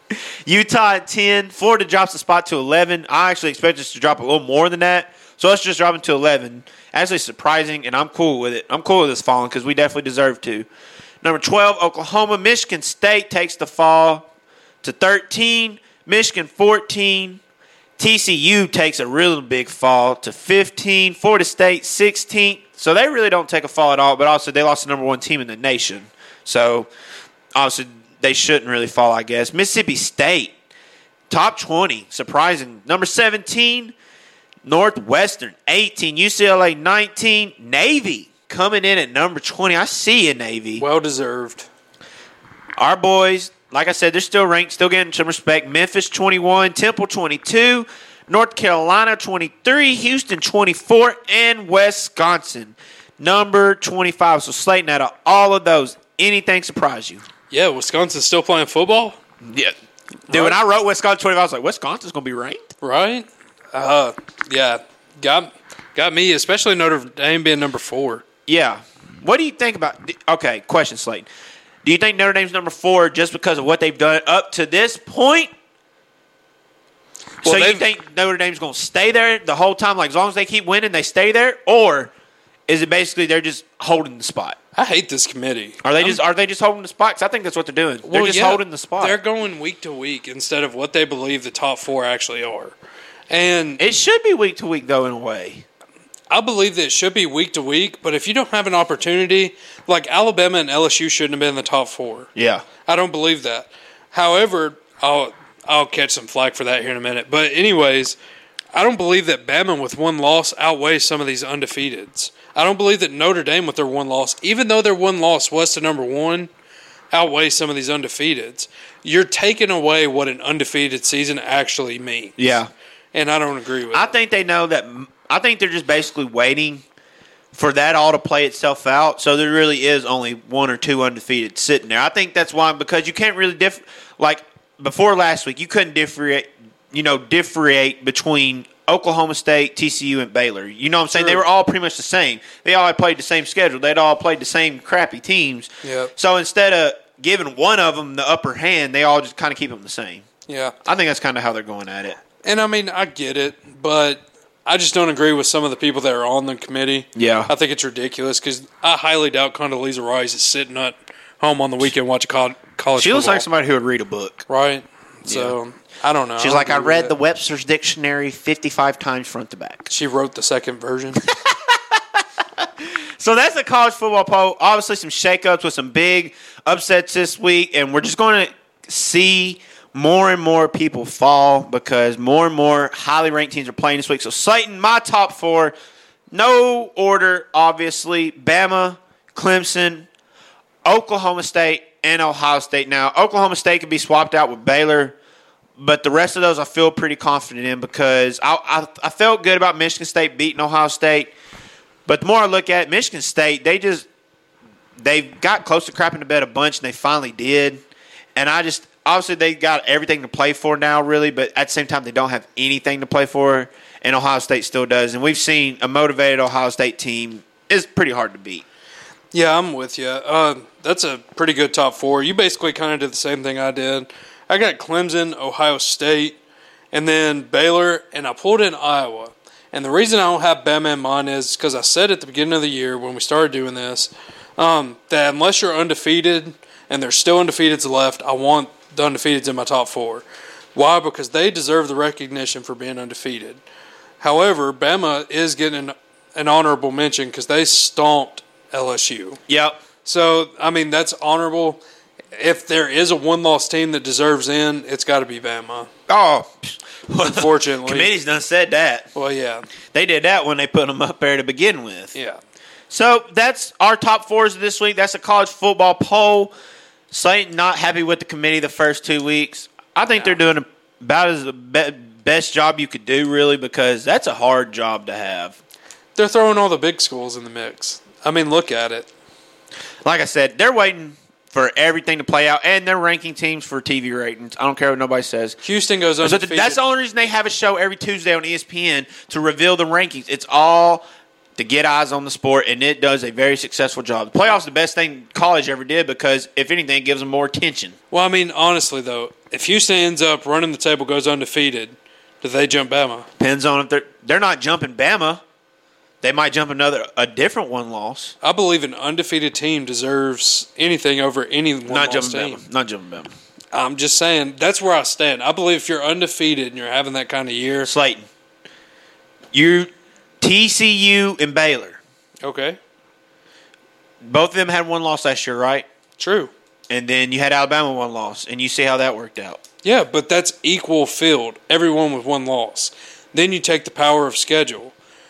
Utah at ten. Florida drops the spot to eleven. I actually expect us to drop a little more than that. So let's just drop it to eleven. Actually surprising, and I'm cool with it. I'm cool with this falling because we definitely deserve to. Number twelve, Oklahoma. Michigan State takes the fall to thirteen. Michigan fourteen. T C U takes a really big fall to fifteen. Florida State sixteen. So they really don't take a fall at all, but also they lost the number one team in the nation. So obviously they shouldn't really fall, I guess. Mississippi State, top twenty, surprising. Number seventeen, Northwestern eighteen. U C L A nineteen. Navy coming in at number twenty. I see you, Navy. Well deserved. Our boys, like I said, they're still ranked, still getting some respect. Memphis twenty-one, Temple twenty-two, North Carolina twenty-three, Houston twenty-four, and Wisconsin number twenty-five. So Slayton, out of all of those, anything surprise you? Yeah, Wisconsin's still playing football? Yeah. Dude, right. When I wrote Wisconsin twenty-five, I was like, Wisconsin's going to be ranked? Right? Uh, yeah. Got got me, especially Notre Dame being number four. Yeah. What do you think about – okay, question, Slayton. Do you think Notre Dame's number four just because of what they've done up to this point? Well, so you think Notre Dame's going to stay there the whole time? Like, as long as they keep winning, they stay there? Or is it basically they're just holding the spot? I hate this committee. Are they I'm, just are they just holding the spot? Because I think that's what they're doing. They're well, just yeah, holding the spot. They're going week to week instead of what they believe the top four actually are. And it should be week to week, though, in a way. I believe that it should be week to week, but if you don't have an opportunity, like Alabama and L S U shouldn't have been in the top four. Yeah. I don't believe that. However, I'll I'll catch some flack for that here in a minute. But anyways, I don't believe that Bama with one loss outweighs some of these undefeateds. I don't believe that Notre Dame with their one loss, even though their one loss was to number one, outweighs some of these undefeateds. You're taking away what an undefeated season actually means. Yeah. And I don't agree with I it. think they know that – I think they're just basically waiting for that all to play itself out. So there really is only one or two undefeated sitting there. I think that's why – because you can't really diff – like before last week, you couldn't differentiate, you know, differentiate between – Oklahoma State, T C U, and Baylor. You know what I'm saying? Sure. They were all pretty much the same. They all had played the same schedule. They'd all played the same crappy teams. Yep. So instead of giving one of them the upper hand, they all just kind of keep them the same. Yeah. I think that's kind of how they're going at it. And, I mean, I get it, but I just don't agree with some of the people that are on the committee. Yeah. I think it's ridiculous because I highly doubt Condoleezza Rice is sitting at home on the weekend watching college football. She looks like somebody who would read a book. Right. So – yeah. I don't know. She's I like, I read the Webster's Dictionary fifty-five times front to back. She wrote the second version. So that's the college football poll. Obviously, some shakeups with some big upsets this week, and we're just going to see more and more people fall because more and more highly ranked teams are playing this week. So, Slayton, my top four, no order, obviously. Bama, Clemson, Oklahoma State, and Ohio State. Now, Oklahoma State could be swapped out with Baylor. But the rest of those I feel pretty confident in because I, I I felt good about Michigan State beating Ohio State. But the more I look at it, Michigan State, they just they got close to crapping the bed a bunch, and they finally did. And I just obviously they got everything to play for now, really. But at the same time, they don't have anything to play for, and Ohio State still does. And we've seen a motivated Ohio State team is pretty hard to beat. Yeah, I'm with you. Uh, that's a pretty good top four. You basically kind of did the same thing I did. I got Clemson, Ohio State, and then Baylor, and I pulled in Iowa. And the reason I don't have Bama in mine is because I said at the beginning of the year when we started doing this um, that unless you're undefeated and there's still undefeateds left, I want the undefeateds in my top four. Why? Because they deserve the recognition for being undefeated. However, Bama is getting an, an honorable mention because they stomped L S U. Yep. So, I mean, that's honorable. If there is a one-loss team that deserves in, it's got to be Bama. Oh, unfortunately, committee's done said that. Well, yeah, they did that when they put them up there to begin with. Yeah. So that's our top fours of this week. That's a college football poll. Slayton not happy with the committee the first two weeks. I think no. they're doing about as the be- best job you could do, really, because that's a hard job to have. They're throwing all the big schools in the mix. I mean, look at it. Like I said, they're waiting for everything to play out, and they're ranking teams for T V ratings. I don't care what nobody says. Houston goes undefeated. So that's the only reason they have a show every Tuesday on E S P N to reveal the rankings. It's all to get eyes on the sport, and it does a very successful job. The playoffs is the best thing college ever did because, if anything, it gives them more attention. Well, I mean, honestly, though, if Houston ends up running the table, goes undefeated, do they jump Bama? Depends on if they're they're not jumping Bama. They might jump another a different one loss. I believe an undefeated team deserves anything over any one Not loss jumping team. Bama. Not jumping Bama. I'm just saying that's where I stand. I believe if you're undefeated and you're having that kind of year, Slayton, you T C U and Baylor. okay, Both of them had one loss last year, right? true. And then you had Alabama one loss, and you see how that worked out. Yeah, but that's equal field. Everyone with one loss. Then you take the power of schedule.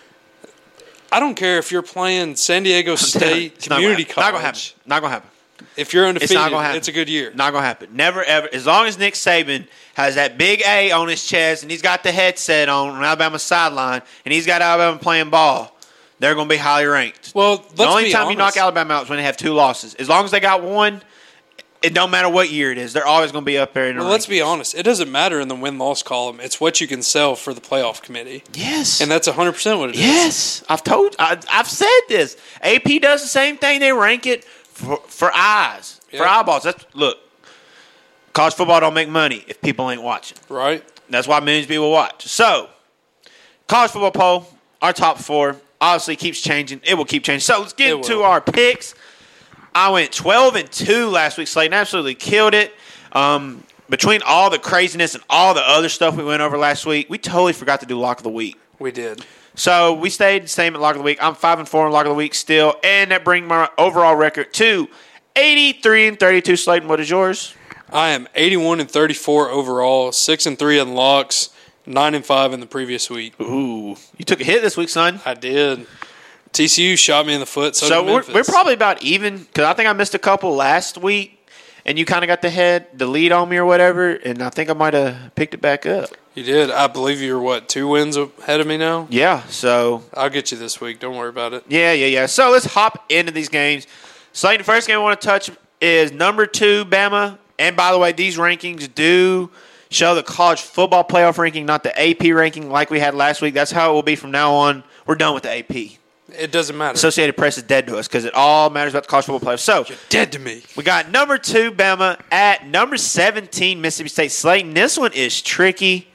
I don't care if you're playing San Diego State It's not Community gonna happen. College. Not gonna happen. Not gonna happen. If you're undefeated, It's not gonna happen. it's a good year. Not gonna happen. Never ever. As long as Nick Saban has that big A on his chest and he's got the headset on on Alabama's sideline and he's got Alabama playing ball, they're gonna be highly ranked. Well, let's the only be time honest. you knock Alabama out is when they have two losses. As long as they got one, it don't matter what year it is. They're always gonna be up there. In the Well, let's be rankings. honest. It doesn't matter in the win-loss column. It's what you can sell for the playoff committee. Yes. And that's one hundred percent what it is. Yes, I've told, I, I've said this. A P does the same thing. They rank it for, for eyes, for Yeah. eyeballs. That's look. College football don't make money if people ain't watching. Right? That's why millions of people watch. So, college football poll, our top four, obviously keeps changing. It will keep changing. So let's get It into will. our picks. I went twelve and two last week, Slayton. Absolutely killed it. Um, between all the craziness and all the other stuff we went over last week, we totally forgot to do lock of the week. We did. So we stayed the same at lock of the week. I'm five and four in lock of the week still, and that brings my overall record to eighty-three and thirty-two. Slayton, what is yours? I am eighty-one and thirty-four overall, six and three in locks, nine and five in the previous week. Ooh, you took a hit this week, son. I did. T C U shot me in the foot. So, So did we're, Memphis. we're probably about even because I think I missed a couple last week, and you kind of got the head, the lead on me or whatever, and I think I might have picked it back up. You did. I believe you're, what, two wins ahead of me now? Yeah, so I'll get you this week. Don't worry about it. yeah, yeah, yeah. So let's hop into these games. Slayton, the first game I want to touch is number two, Bama. And by the way, these rankings do show the college football playoff ranking, not the A P ranking like we had last week. That's how it will be from now on. We're done with the A P. It doesn't matter. Associated Press is dead to us because it all matters about the college football playoff. So You're dead to me. we got number two, Bama, at number seventeen, Mississippi State. Slayton, this one is tricky.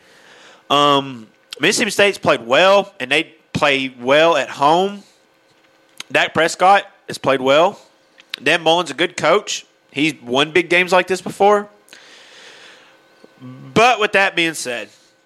Um, Mississippi State's played well, and they play well at home. Dak Prescott has played well. Dan Mullen's a good coach. He's won big games like this before. But with that being said,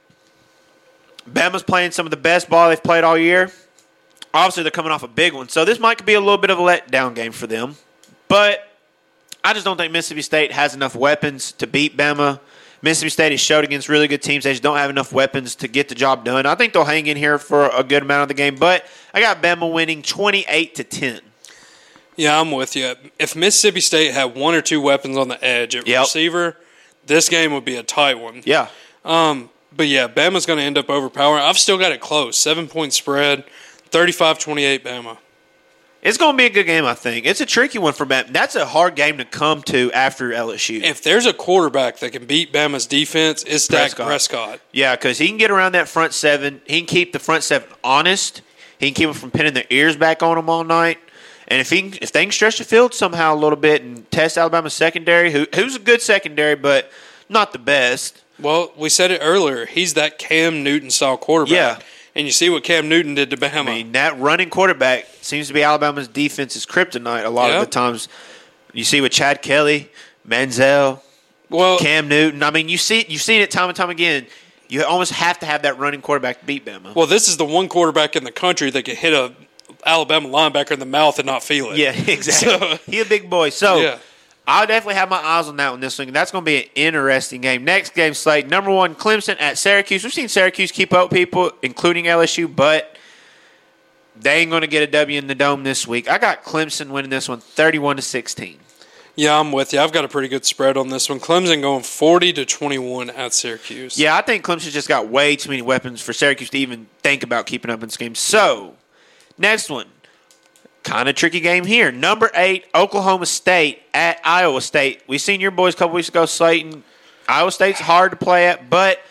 Bama's playing some of the best ball they've played all year. Obviously, they're coming off a big one, so this might be a little bit of a letdown game for them. But I just don't think Mississippi State has enough weapons to beat Bama. Mississippi State has showed against really good teams. They just don't have enough weapons to get the job done. I think they'll hang in here for a good amount of the game, but I got Bama winning twenty-eight to ten. Yeah, I'm with you. If Mississippi State had one or two weapons on the edge at Yep. receiver, this game would be a tight one. Yeah. Um, but yeah, Bama's going to end up overpowering. I've still got it close. Seven-point spread, thirty-five twenty-eight Bama. It's going to be a good game, I think. It's a tricky one for Bama. That's a hard game to come to after L S U. If there's a quarterback that can beat Bama's defense, it's Dak Prescott. Prescott. Yeah, because he can get around that front seven. He can keep the front seven honest. He can keep them from pinning their ears back on them all night. And if he can, if they can stretch the field somehow a little bit and test Alabama's secondary, who who's a good secondary, but not the best. Well, we said it earlier. He's that Cam Newton-style quarterback. Yeah. And you see what Cam Newton did to Bama. I mean, that running quarterback seems to be Alabama's defense's kryptonite a lot Yeah. of the times. You see with Chad Kelly, Manziel, well, Cam Newton. I mean, you see, you've seen it time and time again. You almost have to have that running quarterback to beat Bama. well, this is the one quarterback in the country that can hit a Alabama linebacker in the mouth and not feel it. Yeah, exactly. So- He a big boy. So Yeah. I'll definitely have my eyes on that one this week. That's going to be an interesting game. Next game slate, number one, Clemson at Syracuse. We've seen Syracuse keep up with people, including L S U, but they ain't going to get a W in the Dome this week. I got Clemson winning this one thirty-one to sixteen. Yeah, I'm with you. I've got a pretty good spread on this one. Clemson going forty to twenty-one at Syracuse. Yeah, I think Clemson's just got way too many weapons for Syracuse to even think about keeping up in this game. So, next one. Kind of tricky game here. Number eight, Oklahoma State at Iowa State. We seen your boys a couple weeks ago, Slayton. Iowa State's hard to play at, but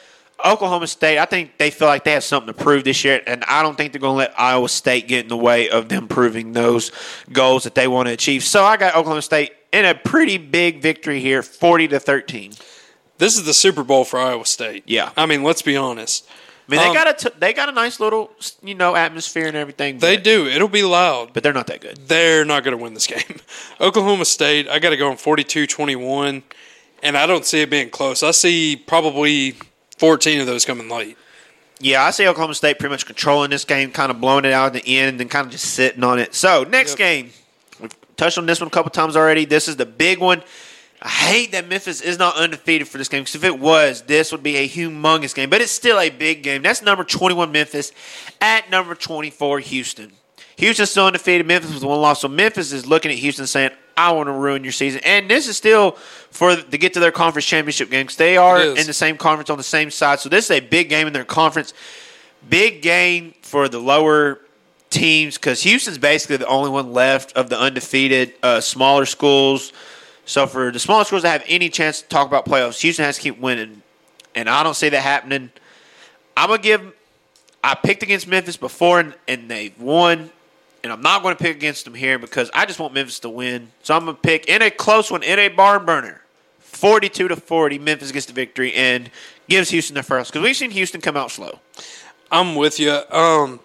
Oklahoma State, I think they feel like they have something to prove this year, and I don't think they're going to let Iowa State get in the way of them proving those goals that they want to achieve. So I got Oklahoma State in a pretty big victory here, forty to thirteen. This is the Super Bowl for Iowa State. Yeah. I mean, let's be honest. I mean, they Um, got a t- they got a nice little, you know, atmosphere and everything. They but, do. It'll be loud. but they're not that good. They're not going to win this game. Oklahoma State, I got to go in forty-two twenty-one, and I don't see it being close. I see probably fourteen of those coming late. Yeah, I see Oklahoma State pretty much controlling this game, kind of blowing it out at the end, and then kind of just sitting on it. So, next Yep. game. We've touched on this one a couple times already. This is the big one. I hate that Memphis is not undefeated for this game, because if it was, this would be a humongous game. But it's still a big game. That's number twenty-one Memphis at number twenty-four Houston. Houston's still undefeated. Memphis with one loss. So Memphis is looking at Houston saying, I want to ruin your season. And this is still for to get to their conference championship game, because they are It is. in the same conference on the same side. So this is a big game in their conference. Big game for the lower teams, because Houston's basically the only one left of the undefeated uh, smaller schools. So for the smaller schools to have any chance to talk about playoffs, Houston has to keep winning. And I don't see that happening. I'm going to give – I picked against Memphis before, and, and they've won. And I'm not going to pick against them here because I just want Memphis to win. So I'm going to pick in a close one, in a barn burner, forty-two to forty. Memphis gets the victory and gives Houston their first, because we've seen Houston come out slow. I'm with you. Um,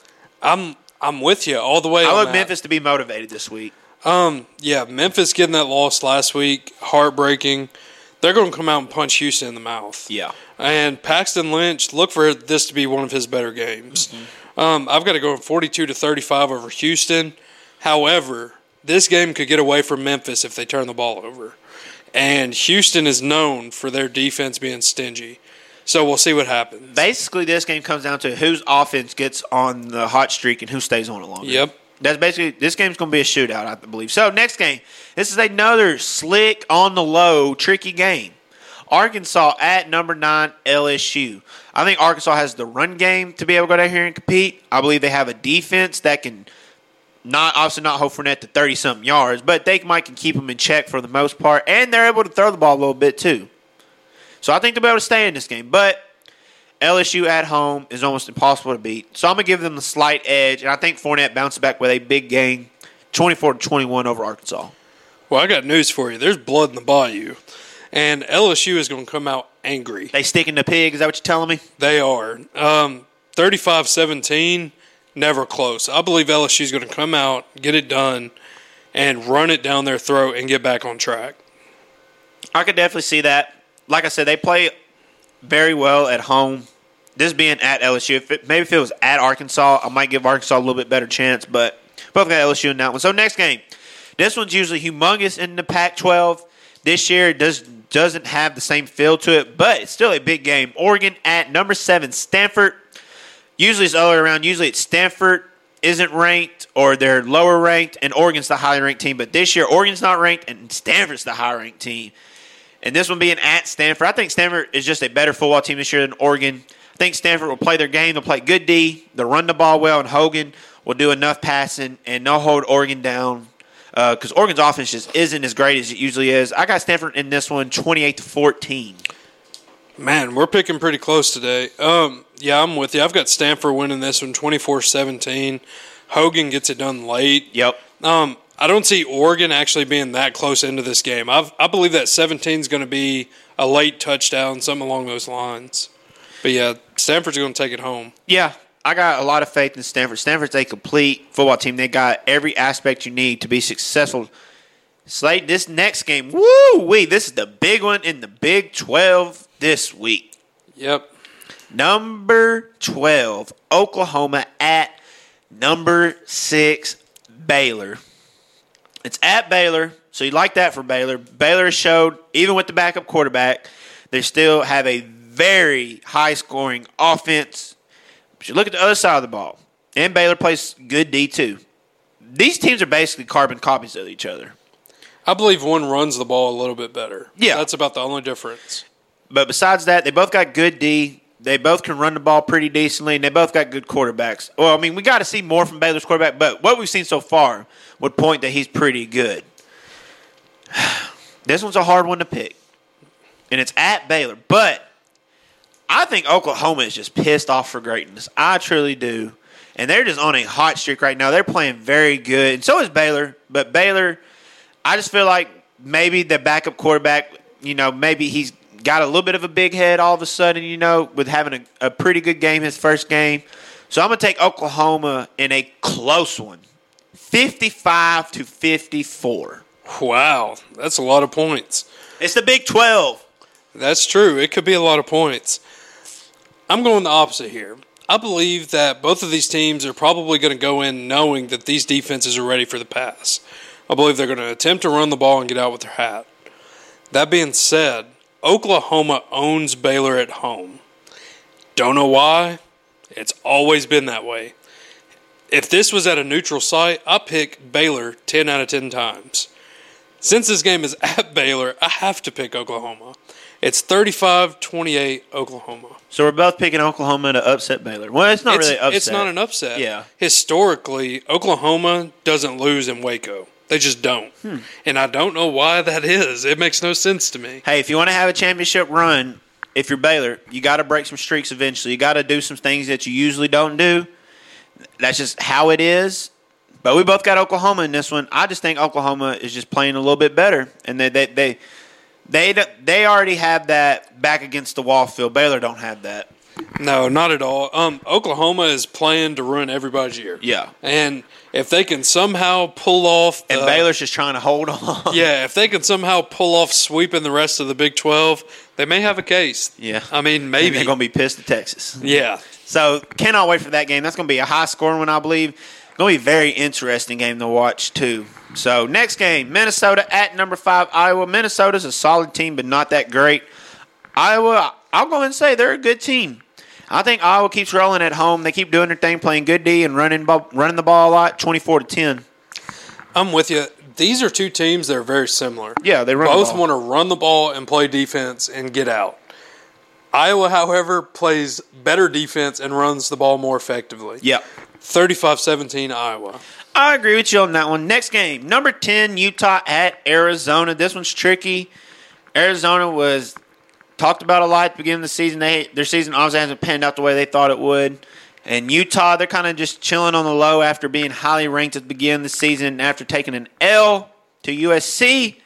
I'm I'm with you all the way. I on want that. Memphis to be motivated this week. Um, yeah, Memphis getting that loss last week, heartbreaking. They're going to come out and punch Houston in the mouth. Yeah. And Paxton Lynch, look for this to be one of his better games. Mm-hmm. Um, I've got to go forty-two to thirty-five over Houston. However, this game could get away from Memphis if they turn the ball over. And Houston is known for their defense being stingy. So we'll see what happens. Basically, this game comes down to whose offense gets on the hot streak and who stays on it longer. Yep. That's basically, this game's going to be a shootout, I believe. So, next game. This is another slick, on the low, tricky game. Arkansas at number nine, L S U. I think Arkansas has the run game to be able to go down here and compete. I believe they have a defense that can not, obviously not hold Fournette to thirty-something yards, but they might can keep them in check for the most part, and they're able to throw the ball a little bit too. So, I think they'll be able to stay in this game. But L S U at home is almost impossible to beat. So I'm going to give them the slight edge, and I think Fournette bounces back with a big game, twenty-four to twenty-one over Arkansas. Well, I got news for you. There's blood in the bayou. And L S U is going to come out angry. They sticking the pig, is that what you're telling me? They are. Um, thirty-five seventeen, never close. I believe L S U is going to come out, get it done, and run it down their throat and get back on track. I could definitely see that. Like I said, they play very well at home. This being at L S U, if it, maybe if it was at Arkansas, I might give Arkansas a little bit better chance, but both got L S U in that one. So next game. This one's usually humongous in the Pac twelve. This year it does, doesn't have the same feel to it, but it's still a big game. Oregon at number seven, Stanford. Usually it's the other way around. Usually it's Stanford isn't ranked or they're lower ranked, and Oregon's the highly ranked team. But this year, Oregon's not ranked, and Stanford's the high ranked team. And this one being at Stanford, I think Stanford is just a better football team this year than Oregon. I think Stanford will play their game. They'll play good D. They'll run the ball well, and Hogan will do enough passing, and they'll hold Oregon down because uh, Oregon's offense just isn't as great as it usually is. I got Stanford in this one, twenty-eight to fourteen. Man, we're picking pretty close today. Um, yeah, I'm with you. I've got Stanford winning this one, twenty-four seventeen. Hogan gets it done late. Yep. Um, I don't see Oregon actually being that close into this game. I've, I believe that seventeen is going to be a late touchdown, something along those lines. But, yeah, Stanford's going to take it home. Yeah, I got a lot of faith in Stanford. Stanford's a complete football team. They got every aspect you need to be successful. Slate, this next game, woo-wee, this is the big one in the Big twelve this week. Yep. Number twelve, Oklahoma at number six, Baylor. It's at Baylor, so you like that for Baylor. Baylor showed, even with the backup quarterback, they still have a very high-scoring offense. But you look at the other side of the ball, and Baylor plays good D too. These teams are basically carbon copies of each other. I believe one runs the ball a little bit better. Yeah. That's about the only difference. But besides that, they both got good D. They both can run the ball pretty decently, and they both got good quarterbacks. Well, I mean, we got to see more from Baylor's quarterback, but what we've seen so far would point that he's pretty good. This one's a hard one to pick, and it's at Baylor. But I think Oklahoma is just pissed off for greatness. I truly do. And they're just on a hot streak right now. They're playing very good. And so is Baylor. But Baylor, I just feel like maybe the backup quarterback, you know, maybe he's got a little bit of a big head all of a sudden, you know, with having a, a pretty good game his first game. So I'm going to take Oklahoma in a close one, fifty-five to fifty-four. Wow, that's a lot of points. It's the Big twelve. That's true. It could be a lot of points. I'm going the opposite here. I believe that both of these teams are probably going to go in knowing that these defenses are ready for the pass. I believe they're going to attempt to run the ball and get out with their hat. That being said, Oklahoma owns Baylor at home. Don't know why. It's always been that way. If this was at a neutral site, I pick Baylor ten out of ten times. Since this game is at Baylor, I have to pick Oklahoma. It's thirty-five twenty-eight Oklahoma. So we're both picking Oklahoma to upset Baylor. Well, it's not it's, really an upset. It's not an upset. Yeah. Historically, Oklahoma doesn't lose in Waco. They just don't. Hmm. And I don't know why that is. It makes no sense to me. Hey, if you want to have a championship run, if you're Baylor, you got to break some streaks eventually. You got to do some things that you usually don't do. That's just how it is. But we both got Oklahoma in this one. I just think Oklahoma is just playing a little bit better, and they they they they, they already have that back against the wall feel. Baylor don't have that. No, not at all. Um, Oklahoma is playing to ruin everybody's year. Yeah, and if they can somehow pull off, the, and Baylor's just trying to hold on. Yeah, if they can somehow pull off sweeping the rest of the Big twelve, they may have a case. Yeah, I mean maybe and they're going to be pissed at Texas. Yeah. So cannot wait for that game. That's going to be a high scoring one, I believe. Going to be a very interesting game to watch, too. So, next game, Minnesota at number five, Iowa. Minnesota's a solid team, but not that great. Iowa, I'll go ahead and say they're a good team. I think Iowa keeps rolling at home. They keep doing their thing, playing good D and running running the ball a lot, twenty-four to ten. I'm with you. These are two teams that are very similar. Yeah, they run Both the ball. want to run the ball and play defense and get out. Iowa, however, plays better defense and runs the ball more effectively. Yeah. thirty-five seventeen Iowa. I agree with you on that one. Next game, number ten, Utah at Arizona. This one's tricky. Arizona was talked about a lot at the beginning of the season. They Their season obviously hasn't panned out the way they thought it would. And Utah, they're kind of just chilling on the low after being highly ranked at the beginning of the season after taking an L to U S C.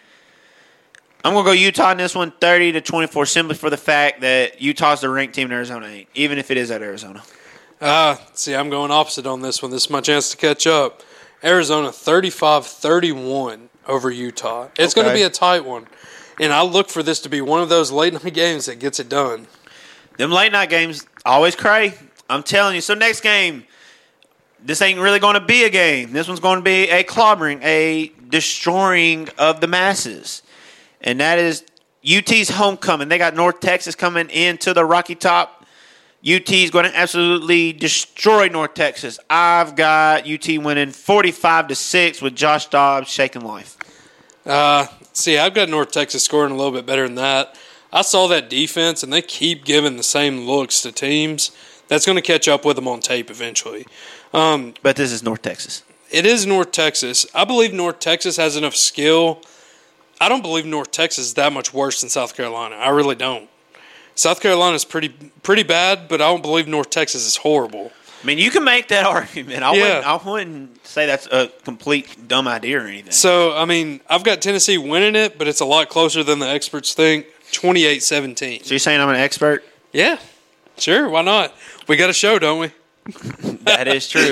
I'm going to go Utah in this one, thirty to twenty-four, simply for the fact that Utah's the ranked team and Arizona ain't, even if it is at Arizona. Uh, see, I'm going opposite on this one. This is my chance to catch up. Arizona thirty-five thirty-one over Utah. It's Okay. going to be a tight one. And I look for this to be one of those late-night games that gets it done. Them late-night games always cray. I'm telling you. So next game, this ain't really going to be a game. This one's going to be a clobbering, a destroying of the masses. And that is U T's homecoming. They got North Texas coming into the Rocky Top. U T is going to absolutely destroy North Texas. I've got U T winning forty-five to six with Josh Dobbs shaking life. Uh, see, I've got North Texas scoring a little bit better than that. I saw that defense, and they keep giving the same looks to teams. That's going to catch up with them on tape eventually. Um, but this is North Texas. It is North Texas. I believe North Texas has enough skill. I don't believe North Texas is that much worse than South Carolina. I really don't. South Carolina is pretty pretty bad, but I don't believe North Texas is horrible. I mean, you can make that argument. I, Yeah. wouldn't, I wouldn't say that's a complete dumb idea or anything. So, I mean, I've got Tennessee winning it, but it's a lot closer than the experts think, twenty-eight seventeen. So you're saying I'm an expert? Yeah, sure, why not? We got a show, don't we? That is true.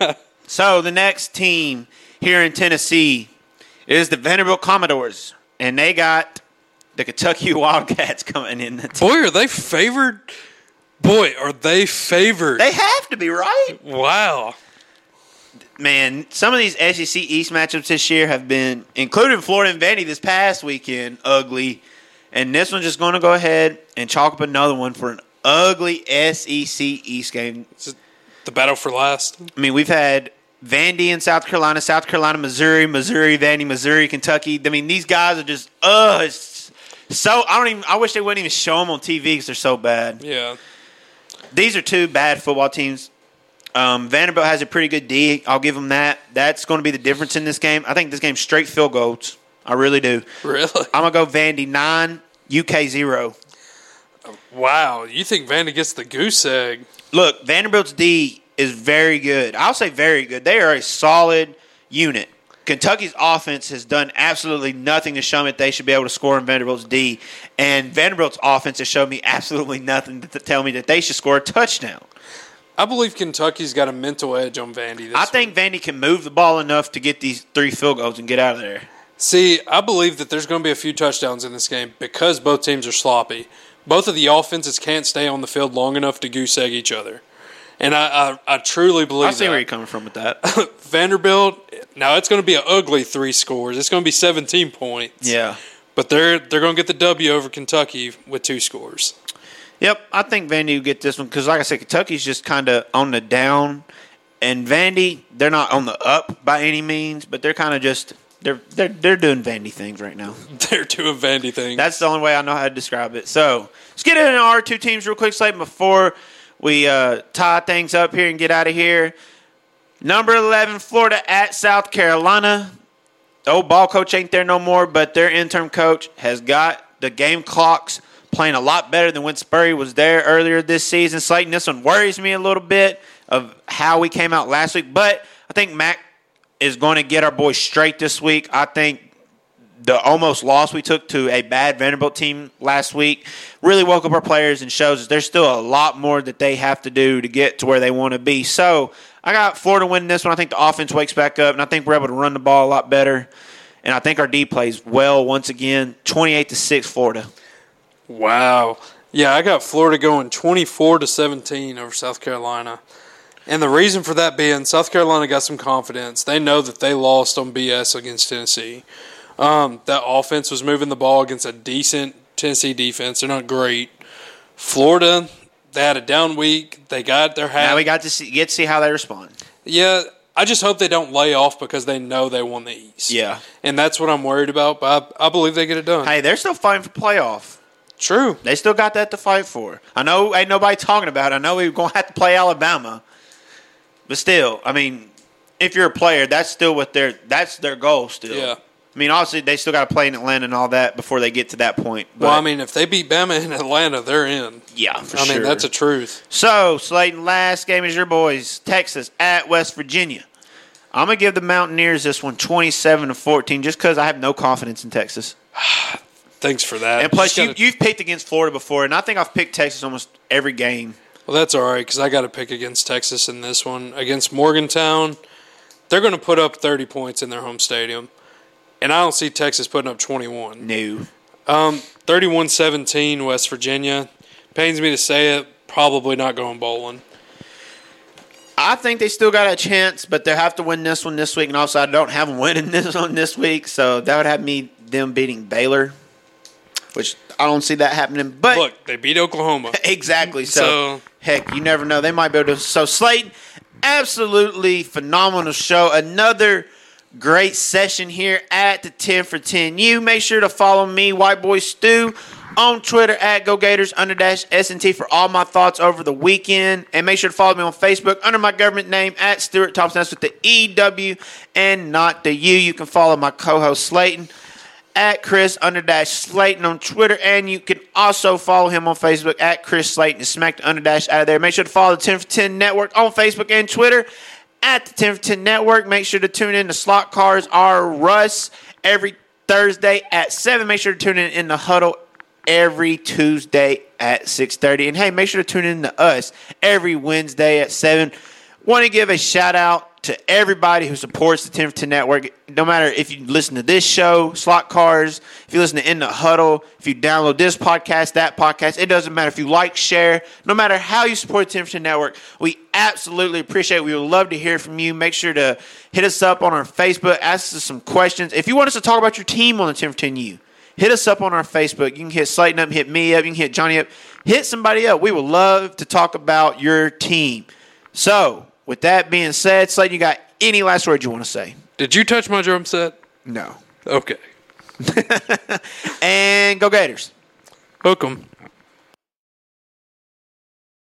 So the next team here in Tennessee is the Vanderbilt Commodores, and they got the Kentucky Wildcats coming in. The Boy, are they favored? Boy, are they favored? They have to be, right? Wow. Man, some of these S E C East matchups this year have been, including Florida and Vandy this past weekend, ugly. And this one's just going to go ahead and chalk up another one for an ugly S E C East game. Is it the battle for last? I mean, we've had Vandy in South Carolina, South Carolina, Missouri, Missouri, Vandy, Missouri, Kentucky. I mean, these guys are just, uh, it's so, I don't even, I wish they wouldn't even show them on T V because they're so bad. Yeah. These are two bad football teams. Um, Vanderbilt has a pretty good D. I'll give them that. That's going to be the difference in this game. I think this game's straight field goals. I really do. Really? I'm going to go Vandy nine, U K zero. Wow, you think Vandy gets the goose egg? Look, Vanderbilt's D is very good. I'll say very good. They are a solid unit. Kentucky's offense has done absolutely nothing to show me that they should be able to score in Vanderbilt's D, and Vanderbilt's offense has shown me absolutely nothing to tell me that they should score a touchdown. I believe Kentucky's got a mental edge on Vandy this I think week. Vandy can move the ball enough to get these three field goals and get out of there. See, I believe that there's going to be a few touchdowns in this game because both teams are sloppy. Both of the offenses can't stay on the field long enough to goose egg each other. And I, I, I truly believe I see that. where you're coming from with that. Vanderbilt, now it's going to be an ugly three scores. It's going to be seventeen points. Yeah. But they're they're going to get the W over Kentucky with two scores. Yep, I think Vandy will get this one because, like I said, Kentucky's just kind of on the down. And Vandy, they're not on the up by any means, but they're kind of just they're they're they're doing Vandy things right now. They're doing Vandy things. That's the only way I know how to describe it. So let's get into our two teams real quick, Slayton, before we uh, tie things up here and get out of here. Number eleven, Florida at South Carolina. The old ball coach ain't there no more, but their interim coach has got the game clocks playing a lot better than when Spurrier was there earlier this season. Slayton, this one worries me a little bit of how we came out last week, but I think Mac is going to get our boys straight this week. I think the almost loss we took to a bad Vanderbilt team last week really woke up our players and shows us there's still a lot more that they have to do to get to where they want to be. So I got Florida winning this one. I think the offense wakes back up, and I think we're able to run the ball a lot better. And I think our D plays well once again. twenty-eight to six, Florida. Wow. Yeah, I got Florida going twenty-four to seventeen over South Carolina. And the reason for that being South Carolina got some confidence. They know that they lost on B S against Tennessee. Um, that offense was moving the ball against a decent Tennessee defense. They're not great. Florida, they had a down week. They got their hat. Now we got to see, get to see how they respond. Yeah, I just hope they don't lay off because they know they won the East. Yeah. And that's what I'm worried about, but I, I believe they get it done. Hey, they're still fighting for playoff. True. They still got that to fight for. I know ain't nobody talking about it. I know we're going to have to play Alabama. But still, I mean, if you're a player, that's still what their that's their goal still. Yeah. I mean, obviously, they still got to play in Atlanta and all that before they get to that point. But, Well, I mean, if they beat Bama in Atlanta, they're in. yeah, for I sure. mean, that's a truth. So, Slayton, last game is your boys, Texas at West Virginia. I'm going to give the Mountaineers this one twenty-seven to fourteen just because I have no confidence in Texas. Thanks for that. And plus, Just you, gotta- you've picked against Florida before, and I think I've picked Texas almost every game. Well, that's all right because I got to pick against Texas in this one. Against Morgantown, they're going to put up thirty points in their home stadium. And I don't see Texas putting up twenty-one. No. Um, thirty-one seventeen West Virginia. Pains me to say it, probably not going bowling. I think they still got a chance, but they have to win this one this week. And also, I don't have them winning this one this week, so that would have me them beating Baylor, which I don't see that happening. But Look, they beat Oklahoma. exactly. So, So- heck, you never know. They might be able to. So, Slayton, absolutely phenomenal show. Another great session here at the ten for ten U. Make sure to follow me, White Boy Stu, on Twitter at GoGators under dash S and T for all my thoughts over the weekend. And make sure to follow me on Facebook under my government name at Stuart Thompson. That's with the E W and not the U. You can follow my co-host Slayton at Chris under dash Slayton on Twitter. And you can also follow him on Facebook at Chris Slayton and smack the under dash out of there. Make sure to follow the ten for ten Network on Facebook and Twitter at the ten for ten Network. Make sure to tune in to Slot Cars R Russ every Thursday at seven. Make sure to tune in in the Huddle every Tuesday at six thirty. And, hey, make sure to tune in to us every Wednesday at seven. Want to give a shout-out to everybody who supports the ten for ten Network. No matter if you listen to this show, Slot Cars, if you listen to In the Huddle, if you download this podcast, that podcast, it doesn't matter. If you like, share, no matter how you support the ten for ten Network, we absolutely appreciate it. We would love to hear from you. Make sure to hit us up on our Facebook, ask us some questions. If you want us to talk about your team on the ten for ten U, hit us up on our Facebook. You can hit Slayton up, hit me up, you can hit Johnny up, hit somebody up. We would love to talk about your team. So, with that being said, Slayton, you got any last words you want to say? Did you touch my drum set? No. Okay. And go Gators. Hook 'em.